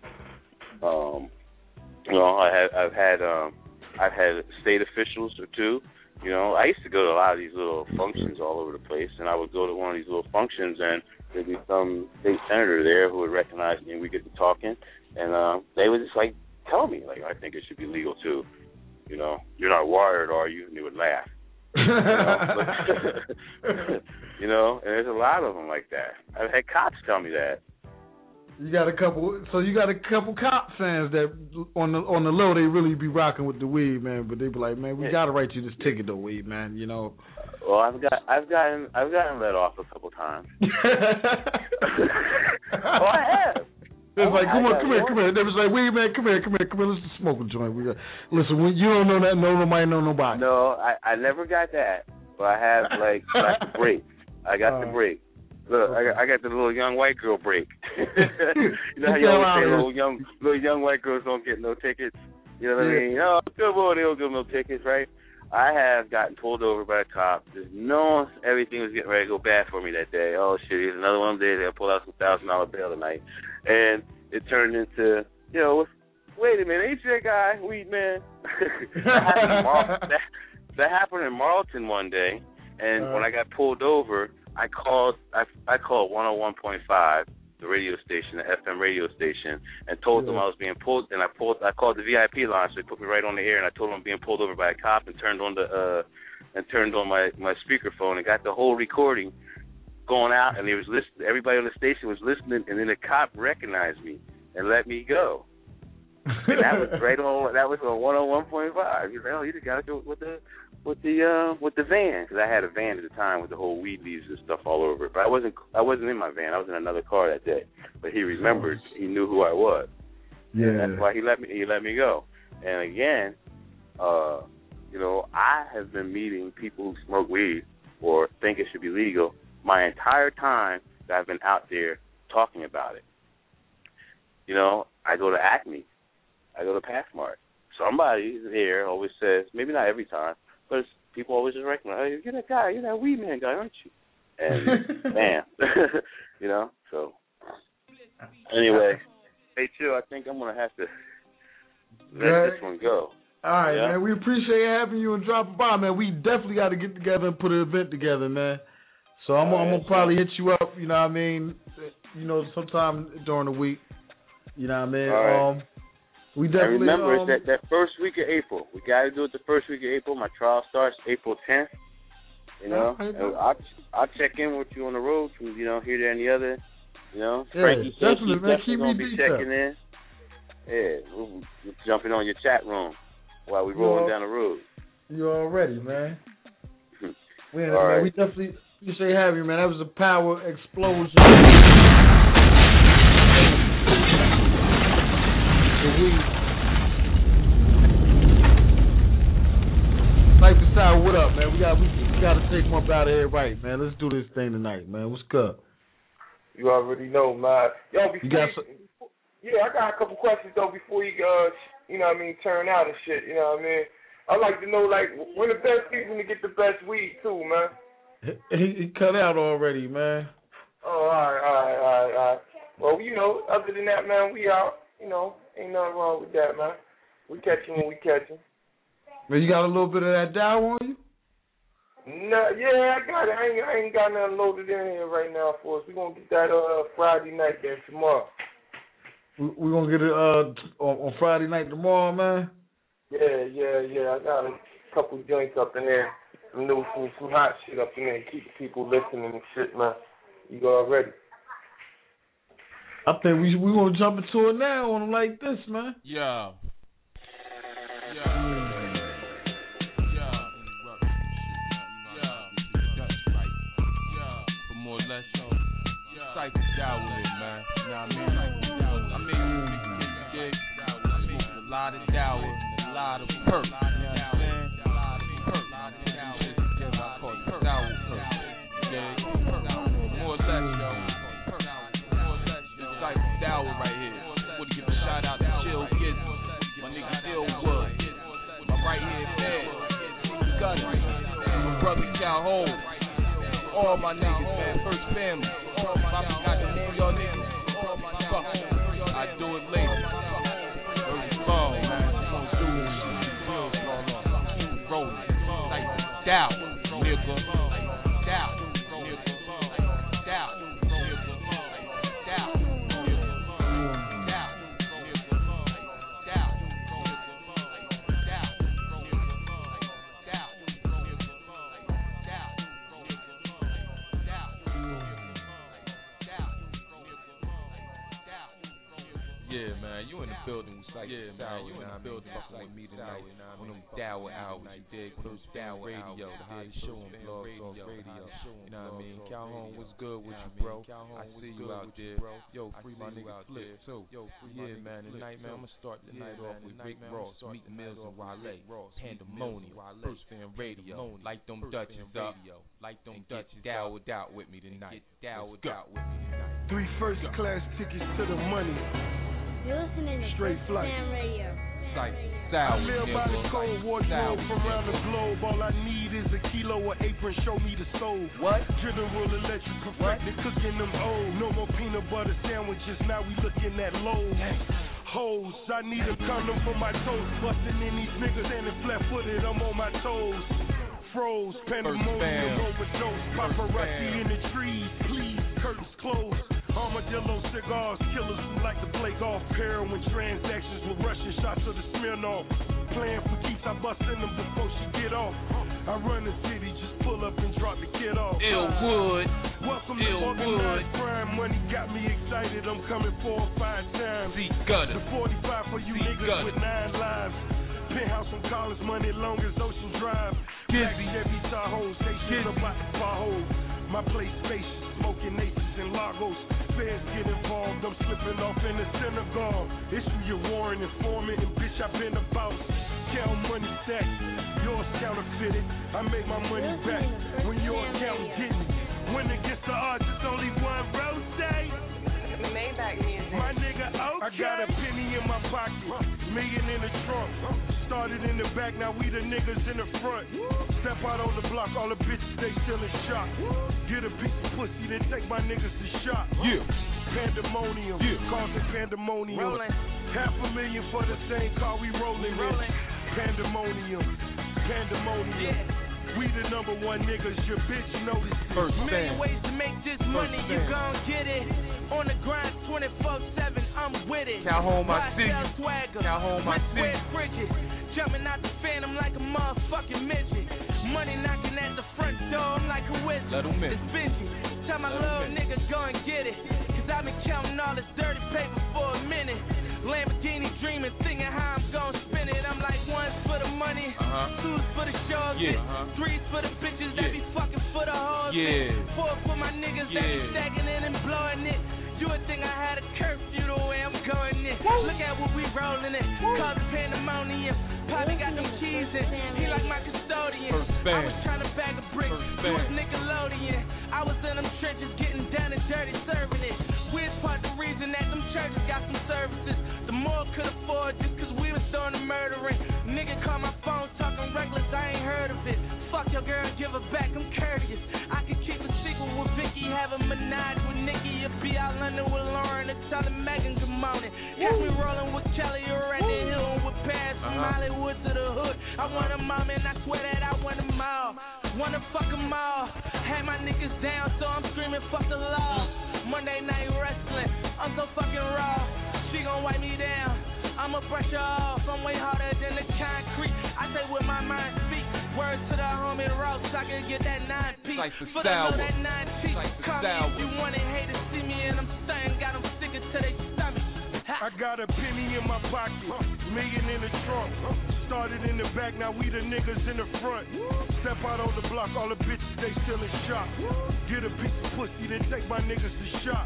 You know, I've had state officials or two. You know, I used to go to a lot of these little functions all over the place, and I would go to one of these little functions, and there'd be some state senator there who would recognize me, and we'd get to talking, and they would just, like, tell me, like, I think it should be legal, too. You know, you're not wired, are you? And they would laugh. You know, and there's a lot of them like that. I've had cops tell me that. You got a couple cop fans that on the low they really be rocking with the weed, man. But they be like, man, we gotta write you this ticket though, weed, man. You know. Well, I've gotten let off a couple times. Oh, I have. It's like, come here. They was like, weed, man, come here. Let's just smoke a joint. Listen, when you don't know that, nobody know nobody. No, I never got that. But I have got the break. I got the break. Look, I got the little young white girl break. You know how you always say little young white girls don't get no tickets? You know what I mean? Oh, good boy, they don't give them no tickets, right? I have gotten pulled over by a cop, just knowing everything was getting ready to go bad for me that day. Oh, shit, here's another one day. They'll pull out some $1,000 bail tonight. And it turned into, you know, wait a minute, ain't you that guy, weed man? That happened in Marlton one day. And when I got pulled over, I called 101.5, the radio station, the FM radio station, and told them I was being pulled. And I called the VIP line, so they put me right on the air. And I told them I'm being pulled over by a cop, and turned on my speakerphone and got the whole recording going out. And they was listening. Everybody on the station was listening, and then the cop recognized me and let me go. And that was right on. That was on 101.5. He's like, "Oh, you just got to go with the van," because I had a van at the time with the whole weed leaves and stuff all over it. But I wasn't in my van. I was in another car that day. But he remembered. He knew who I was. Yeah. And that's why he let me go. And again, I have been meeting people who smoke weed or think it should be legal my entire time that I've been out there talking about it. I go to Acme. I go to Pathmark. Somebody there always says, maybe not every time, but people always just recognize, "Hey, you're that guy, you're that weed man guy, aren't you?" And man, So anyway, hey, Chill, I think I'm gonna have to let this one go. All right, man. We appreciate having you and dropping by, man. We definitely got to get together and put an event together, man. So I'm gonna probably hit you up. You know what I mean? Sometime during the week. You know what I mean? All right. We definitely. And remember, it's that first week of April. We got to do it the first week of April. My trial starts April 10th. And I'll check in with you on the road from here, there, and the other. Frankie definitely gonna be checking in. Yeah, we're jumping on your chat room while we rolling down the road. You already, man. All right. We definitely appreciate having you, man. That was a power explosion. Lifestyle, what up, man? We got to take one up out of here, right, man? Let's do this thing tonight, man. What's good? You already know, man. Yo, I got a couple questions though before you turn out and shit. You know what I mean? I'd like to know, when the best season to get the best weed too, man. He cut out already, man. Oh, all right. Well, other than that, man, we out. Ain't nothing wrong with that, man. We catching when we catching. Man, you got a little bit of that Dow on you? No, yeah, I got it. I ain't got nothing loaded in here right now for us. We gonna get that Friday night there tomorrow. We gonna get it on Friday night tomorrow, man. Yeah. I got a couple joints up in there, some hot shit up in there. Keep people listening and shit, man. You already. I think we gonna jump into it now on them like this, man. Yeah. But more or less, cycle down with it, man. You know what I mean? A lot of dower, a lot of perk. You know what I'm saying? A lot of perk. I call it sour perk. More or less, cycle dower right here. Want to give a shout out to Chill Gizzy, my nigga Stillwood, my right hand man, Gunner, my brother Calhoun, all my niggas, man, First Family. If I forgot to name y'all niggas, fuck it. I do it later. First ball, man. Gonna do this shit. Keep rolling. Like down, nigga. Down. Yeah, man, you in the building with Psych. Yeah, man, you in the building fucking with me tonight on them Dower hours, you dig? First Dower Radio, the hottest show on Blog Talk Radio. You know what I mean? Calhoun, what's good with you, bro? I see you out there. Yo, free my nigga Flip, too. Yeah, man, tonight, man, I'm going to start the night off with Rick Ross, Meek Mills and Wale, Pandemonium, First Fan Radio. Light them Dutches up. Like them Dutches Dowered out with me tonight. Dowered out with me tonight. 3 first class tickets to the money. You're listening to Straight flight. Radio. Psych. I live by the cold wardrobe around the globe. All I need is a kilo of apron. Show me the stove. What? General Electric perfected cooking them old. No more peanut butter sandwiches. Now we looking at lows. Hoes. I need a condom for my toes. Busting in these niggas standing flat footed. I'm on my toes. Fro froze. Pandemonium overdose. Paparazzi in the trees. Please, curtains closed. Armadillo cigars, killers who like to play golf. Heroin transactions with Russian shots of the Smirnoff. Playing for keeps, I bust in them before she get off. I run the city, just pull up and drop the kid off. Illwood. Welcome to organized crime. Money got me excited. I'm coming 4 or 5 times. The 45 for you niggas with 9 lives. Penthouse on Collins, money long as Ocean Drive. Taxi every Tahoe, stations about the pothole. My place spacious, smoking aces and Lagos. Feds get involved, I'm slipping off in the synagogue. Issue your warrant, informant, and bitch, I've been about. Count money stacks, yours counterfeited. I make my money back when your account didn't. When it gets to odds, it's only one rose. Maybach music. My nigga, okay. I got a penny in my pocket, million in the trunk. Started in the back, now we the niggas in the front. Step out on the block, all the bitches, they still in shock. Get a piece of pussy, then take my niggas to shop. Yeah. Pandemonium, causing pandemonium. Rolling. $500,000 for the same car we rolling in. Pandemonium, pandemonium. Yeah. We the number one niggas, your bitch know this. Million ways to make this money, you gon' get it. On the grind 24/7, I'm with it. Count home my city. Swagger. Count home my city. Frigid. Jumping out the phantom like a motherfucking midget. Money knocking at the front door, I'm like a wizard. Let 'em in. It's busy. Tell my little nigga go and get it. Cause I've been counting all this dirty paper for a minute. Lamborghini dreaming, thinking how I'm gon' spin it. I'm like, 1's for the money, 2's for the shows, 3's for the bitches that be fucking for the hoes, 4 for my niggas that be stacking it and blowing it. You would think I had a curfew the way I'm going in. Look at what we rolling in, cause it's pandemonium. Poppy got them keys in, he like my custodian. I was trying to bag a brick, you was Nickelodeon. I was in them trenches getting down and dirty, serving it. We're part the reason that them churches got some services. The more could afford just cause we was doing the murdering. Nigga call my phone talking reckless, I ain't heard of it. Fuck your girl, give her back, I'm courteous. I could keep a secret with Vicky, have a menage with Nikki. Or be out London with Lauren and telling Megan good morning. Got me rolling with Kelly or at the hill with Paris from Hollywood to the hood. I want a mom and I swear that I want them all. Wanna fuck them all. Had my niggas down so I'm screaming fuck the law. Monday night wrestling, I'm so fucking raw. She gon' wipe me down, I'ma brush her off. I'm way harder than the concrete. I say what my mind speaks. Words to the homie Ross, I can get that 9-piece. Like the For sour. that 9-piece. Like the Call me sour. if you want it, hate to see me and I'm stunning. Got them sticking to their stomach. I got a penny in my pocket, million in the trunk. Started in the back, now we the niggas in the front. Step out on the block, all the bitches, they still in shock. Get a piece of pussy, then take my niggas to shop.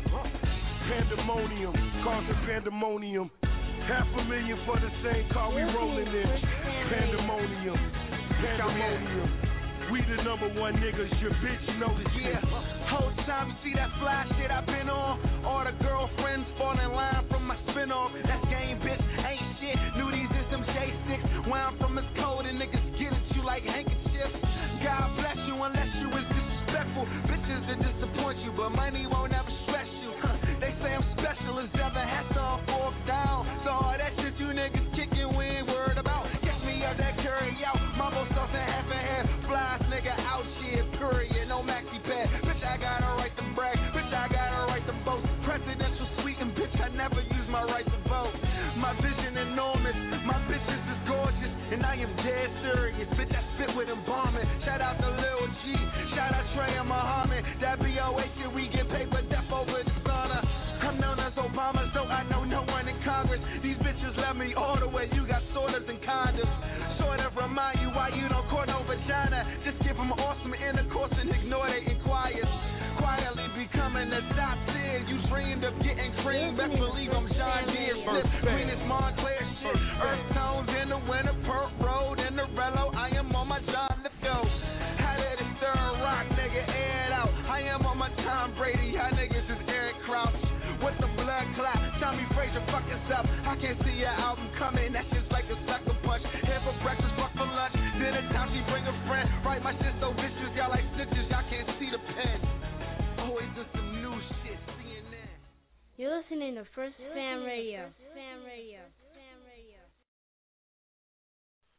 Pandemonium, causing pandemonium. $500,000 for the same car we rolling in. Pandemonium, pandemonium. We the number one niggas, your bitch know this shit. Whole time you see that fly shit I've been on. All the girlfriends fall in line from my spin off. That's game, bitch, ain't shit. Knew these is them J6. Where I'm from is cold and niggas get at you like handkerchiefs. God bless you unless you is disrespectful. Bitches that disappoint you, but money won't ever stress you. They say I'm special as ever, hats off, fork down. So all that shit you niggas kicking, we ain't worried about. Catch me out that carry out. Mambo sauce and half a head. Flies nigga out shit, period, no maxi pad. Bitch, I got a right to brag. Bitch, I got a right to boast. Presidential suite and bitch, I never use my right to vote. My vision enormous, my bitches is gorgeous, and I am dead serious. Bitch, I spit with embalming. Shout out to Lil G, shout out Trey and Muhammad. That BOH shit, we get paper death over the sauna. I'm known as Obama, so I know no one in Congress. These bitches love me all the way. You got sorters and condoms. Sort of remind you why you don't court no vagina. Just give them awesome intercourse and ignore they inquiries. Quietly becoming a top tier. You dreamed of getting cream. Best believe I'm John Deere. Flip green is Montclair shit. Earth tones in the winter, Perk Road in the Rello. I am on my John Lithgow. How did it stir rock, nigga? Air it out. I am on my Tom Brady. How niggas is Eric Crouch. With the blood clot, Tommy Frazier fuck us up. I can't see your album coming, that's just like a sucker punch. Here for breakfast, fuck for lunch. Dinner time, she bring a friend. Right, my shit so vicious, y'all like stitches, y'all can't see the pen. Always just some new shit, CNN. You're listening to First Fam Radio.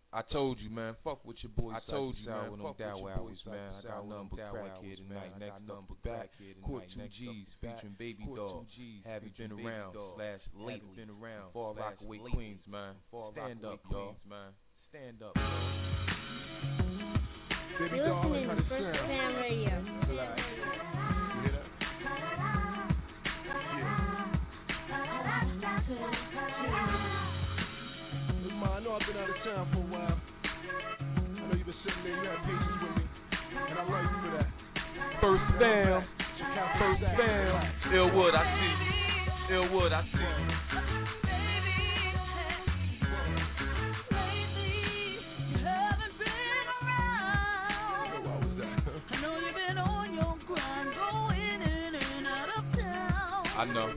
I told you, man, fuck with your boy. I told you, man, fuck with your hours, man. I got nothing but crack here tonight. Next up back, Court 2 G's featuring Baby Doll. Haven't been around, lately. Fall Rockaway Queens, man. Stand up, y'all, man. Stand up. Baby Doll, listening to First Fan Radio. I know I've been out of town for a while. I know you've been sitting there, you had patience with me, and I love you for that. First fam, Illwood, I see you. Illwood, I see you. I know.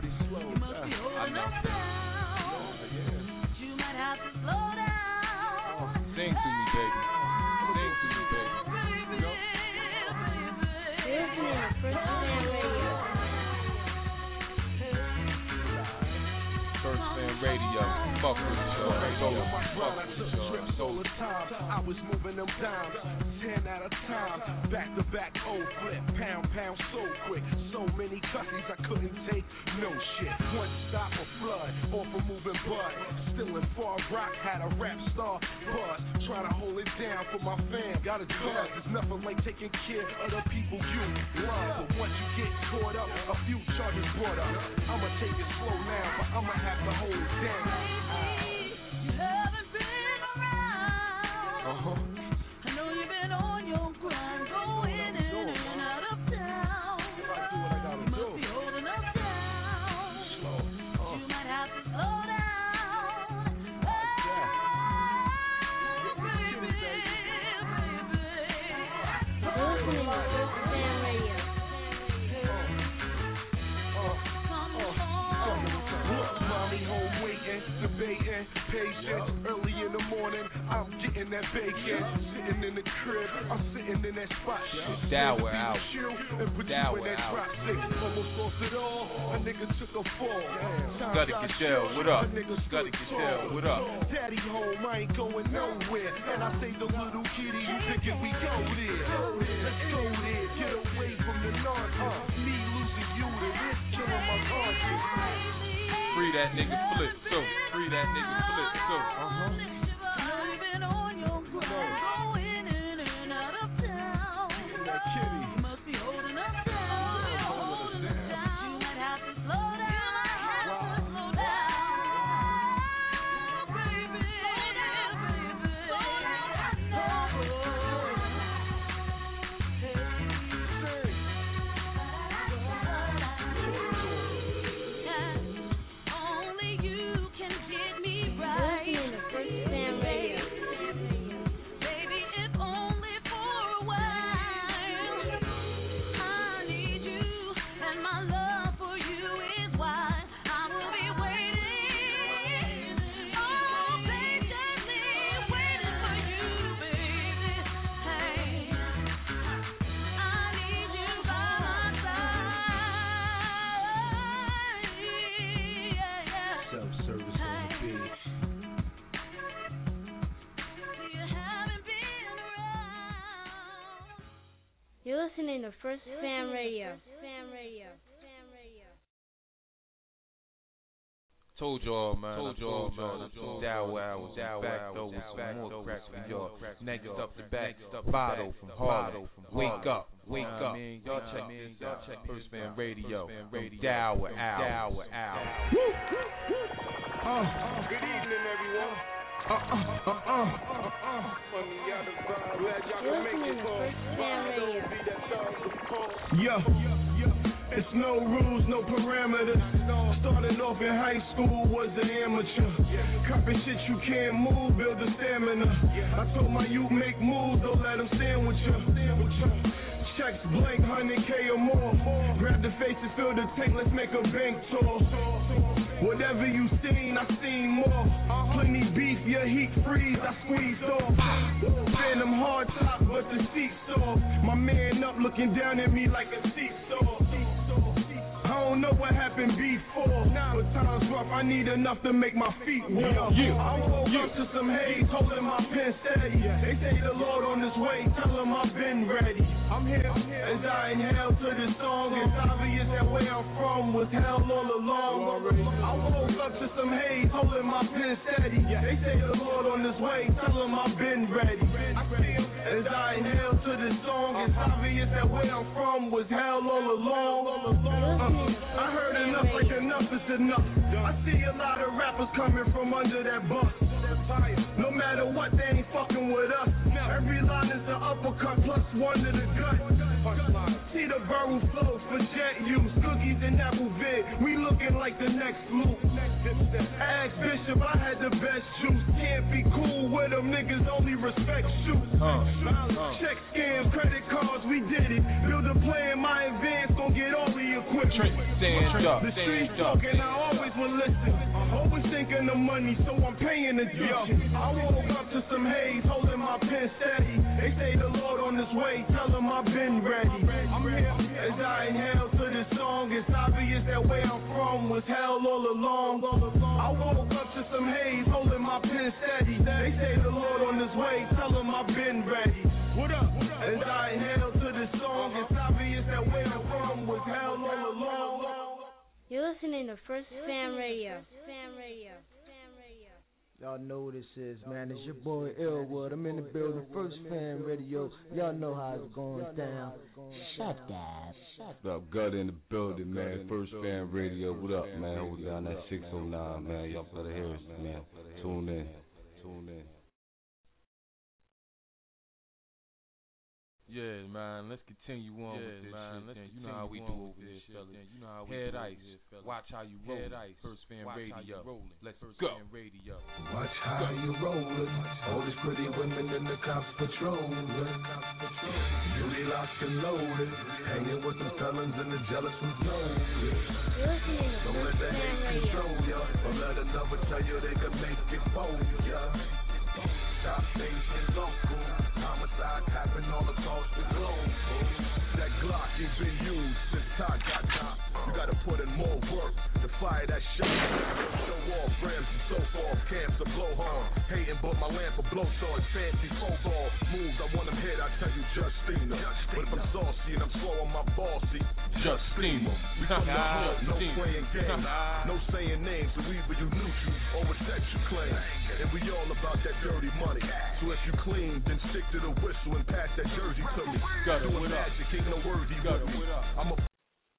You might have to slow down. Sing to me, baby. Sing to me, baby. Listening to First Fan Radio. First Fan Radio. Fuck with you, all the time. I was moving them dimes, 10 at a time, back to back, old flip, pound, so quick. So many cussies I couldn't take, no shit. One stop or flood, off a moving bud. Still in Far Rock, had a rap star buzz. Trying to hold it down for my fam. Got a cause, there's nothing like taking care of the people you love. But once you get caught up, a few charges brought up. I'ma take it slow now, but I'ma have to hold it down. You haven't been around. I know you've been on your grind, going in and out of town. You must be holding us down. You might have to slow down. Baby. Listening to First Fan Radio. Look, mommy home waiting, debating, patient. Early in the morning, I'm getting that bacon. Sitting in the crib, I'm sitting in that spot. Dower out. Dower out. Almost lost it all. A nigga took a fall. Scuddy Cashel, what up? Scuddy Cashel, what up? Daddy home, I ain't going nowhere. And I say the little kitty, you thinking we go there? Let's go there, get away from the nonsense. Me losing you to this, killing my conscience. Free that nigga Flip, so. Free that nigga Flip, so. You're listening to First Fan Radio. Told y'all, man. Dow Wow was back though with some more crack for y'all. Next up the back, Vado from Harlem. Wake up. Y'all check First Fan Radio. Dow Wow. Good evening, everyone. Glad y'all can make it home. It's no rules, no parameters. Starting off in high school was an amateur. Copping shit you can't move, build the stamina. I told my youth make moves, don't let them sandwich you. Checks blank, 100K or more. Grab the faces, fill the tank, let's make a bank tour. Whatever you seen, I seen more. Plenty beef, your heat freeze, I squeezed off. Phantom hard top, but the seat's off. My man up looking down at me like a seesaw. I don't know what happened before. But times rough, I need enough to make my feet warm. I woke up to some haze, holding my pen steady. They say the Lord on his way, tell him I've been ready. I'm here as I inhale to this song. It's obvious that where I'm from was hell all along. I woke up to some haze, holding my pen steady. They say the Lord on his way, tell him I've been ready. I feel as I inhale to this song. It's obvious that where I'm from was hell all along. I heard enough, like enough is enough. I see a lot of rappers coming from under that bus. No matter what, they ain't fucking with us. Every line is an uppercut plus one to the gut. See the verbal flow for jet use, cookies and apple vid. We looking like the next loop. Ask Bishop, I had the best juice. Can't be cool with them, niggas only respect shoot. Check scams, credit cards, we did it. Build a plan, my advance gon' get all the equipment. The streets talking, I always will listen. Always thinking of money, so I'm paying attention. I woke up to some haze, holding my pen steady. They say the Lord on his way, tell him I've been ready. I'm here as I inhale to this song. It's obvious that where I'm from was hell all along. I woke up to some haze, holding my pen steady. They say the Lord on his way, tell him I've been ready. What up? As I inhale to this song, it's obvious that where I'm from was hell all along. You're listening to First Fam Radio. Y'all know what this is, man. It's your boy Elwood. I'm in the building, First Fam Radio. Y'all know how it's going down. Shut up. What up, Gut in the building, man. First Fam Radio. What up, man? Hold down that 609, man. Y'all better hear us, man. Tune in. Yeah, man, let's continue on with this shit. You know how we do over here, fellas. Head Ice, watch how you roll. First Fam Radio. Let's go. Watch how you rollin'. All these pretty women in the cops patrolling. Beauty locked and loaded. Hanging with them felons and the jealous ones loaded. Don't let that hate control ya. Don't let another tell you they can make it fold ya. Stop thinking local. Homicide happen all across the globe. That Glock ain't been used since Todd got knocked. You gotta put in more work to fire that shot. Show off grams and so forth, camps to blow hard. Hating but my lamp of blowtorch, fancy football moves. I want them hit, I tell you just steam them. But if I'm saucy and I'm slow on my bossy, just steam them. We come to hood, no playing games, no saying names. So either you neutral or respect your claim. And we all about that dirty money. So if you clean, then stick to the whistle and pass that jersey to me. Doing magic, ain't no worthy with me. I'm a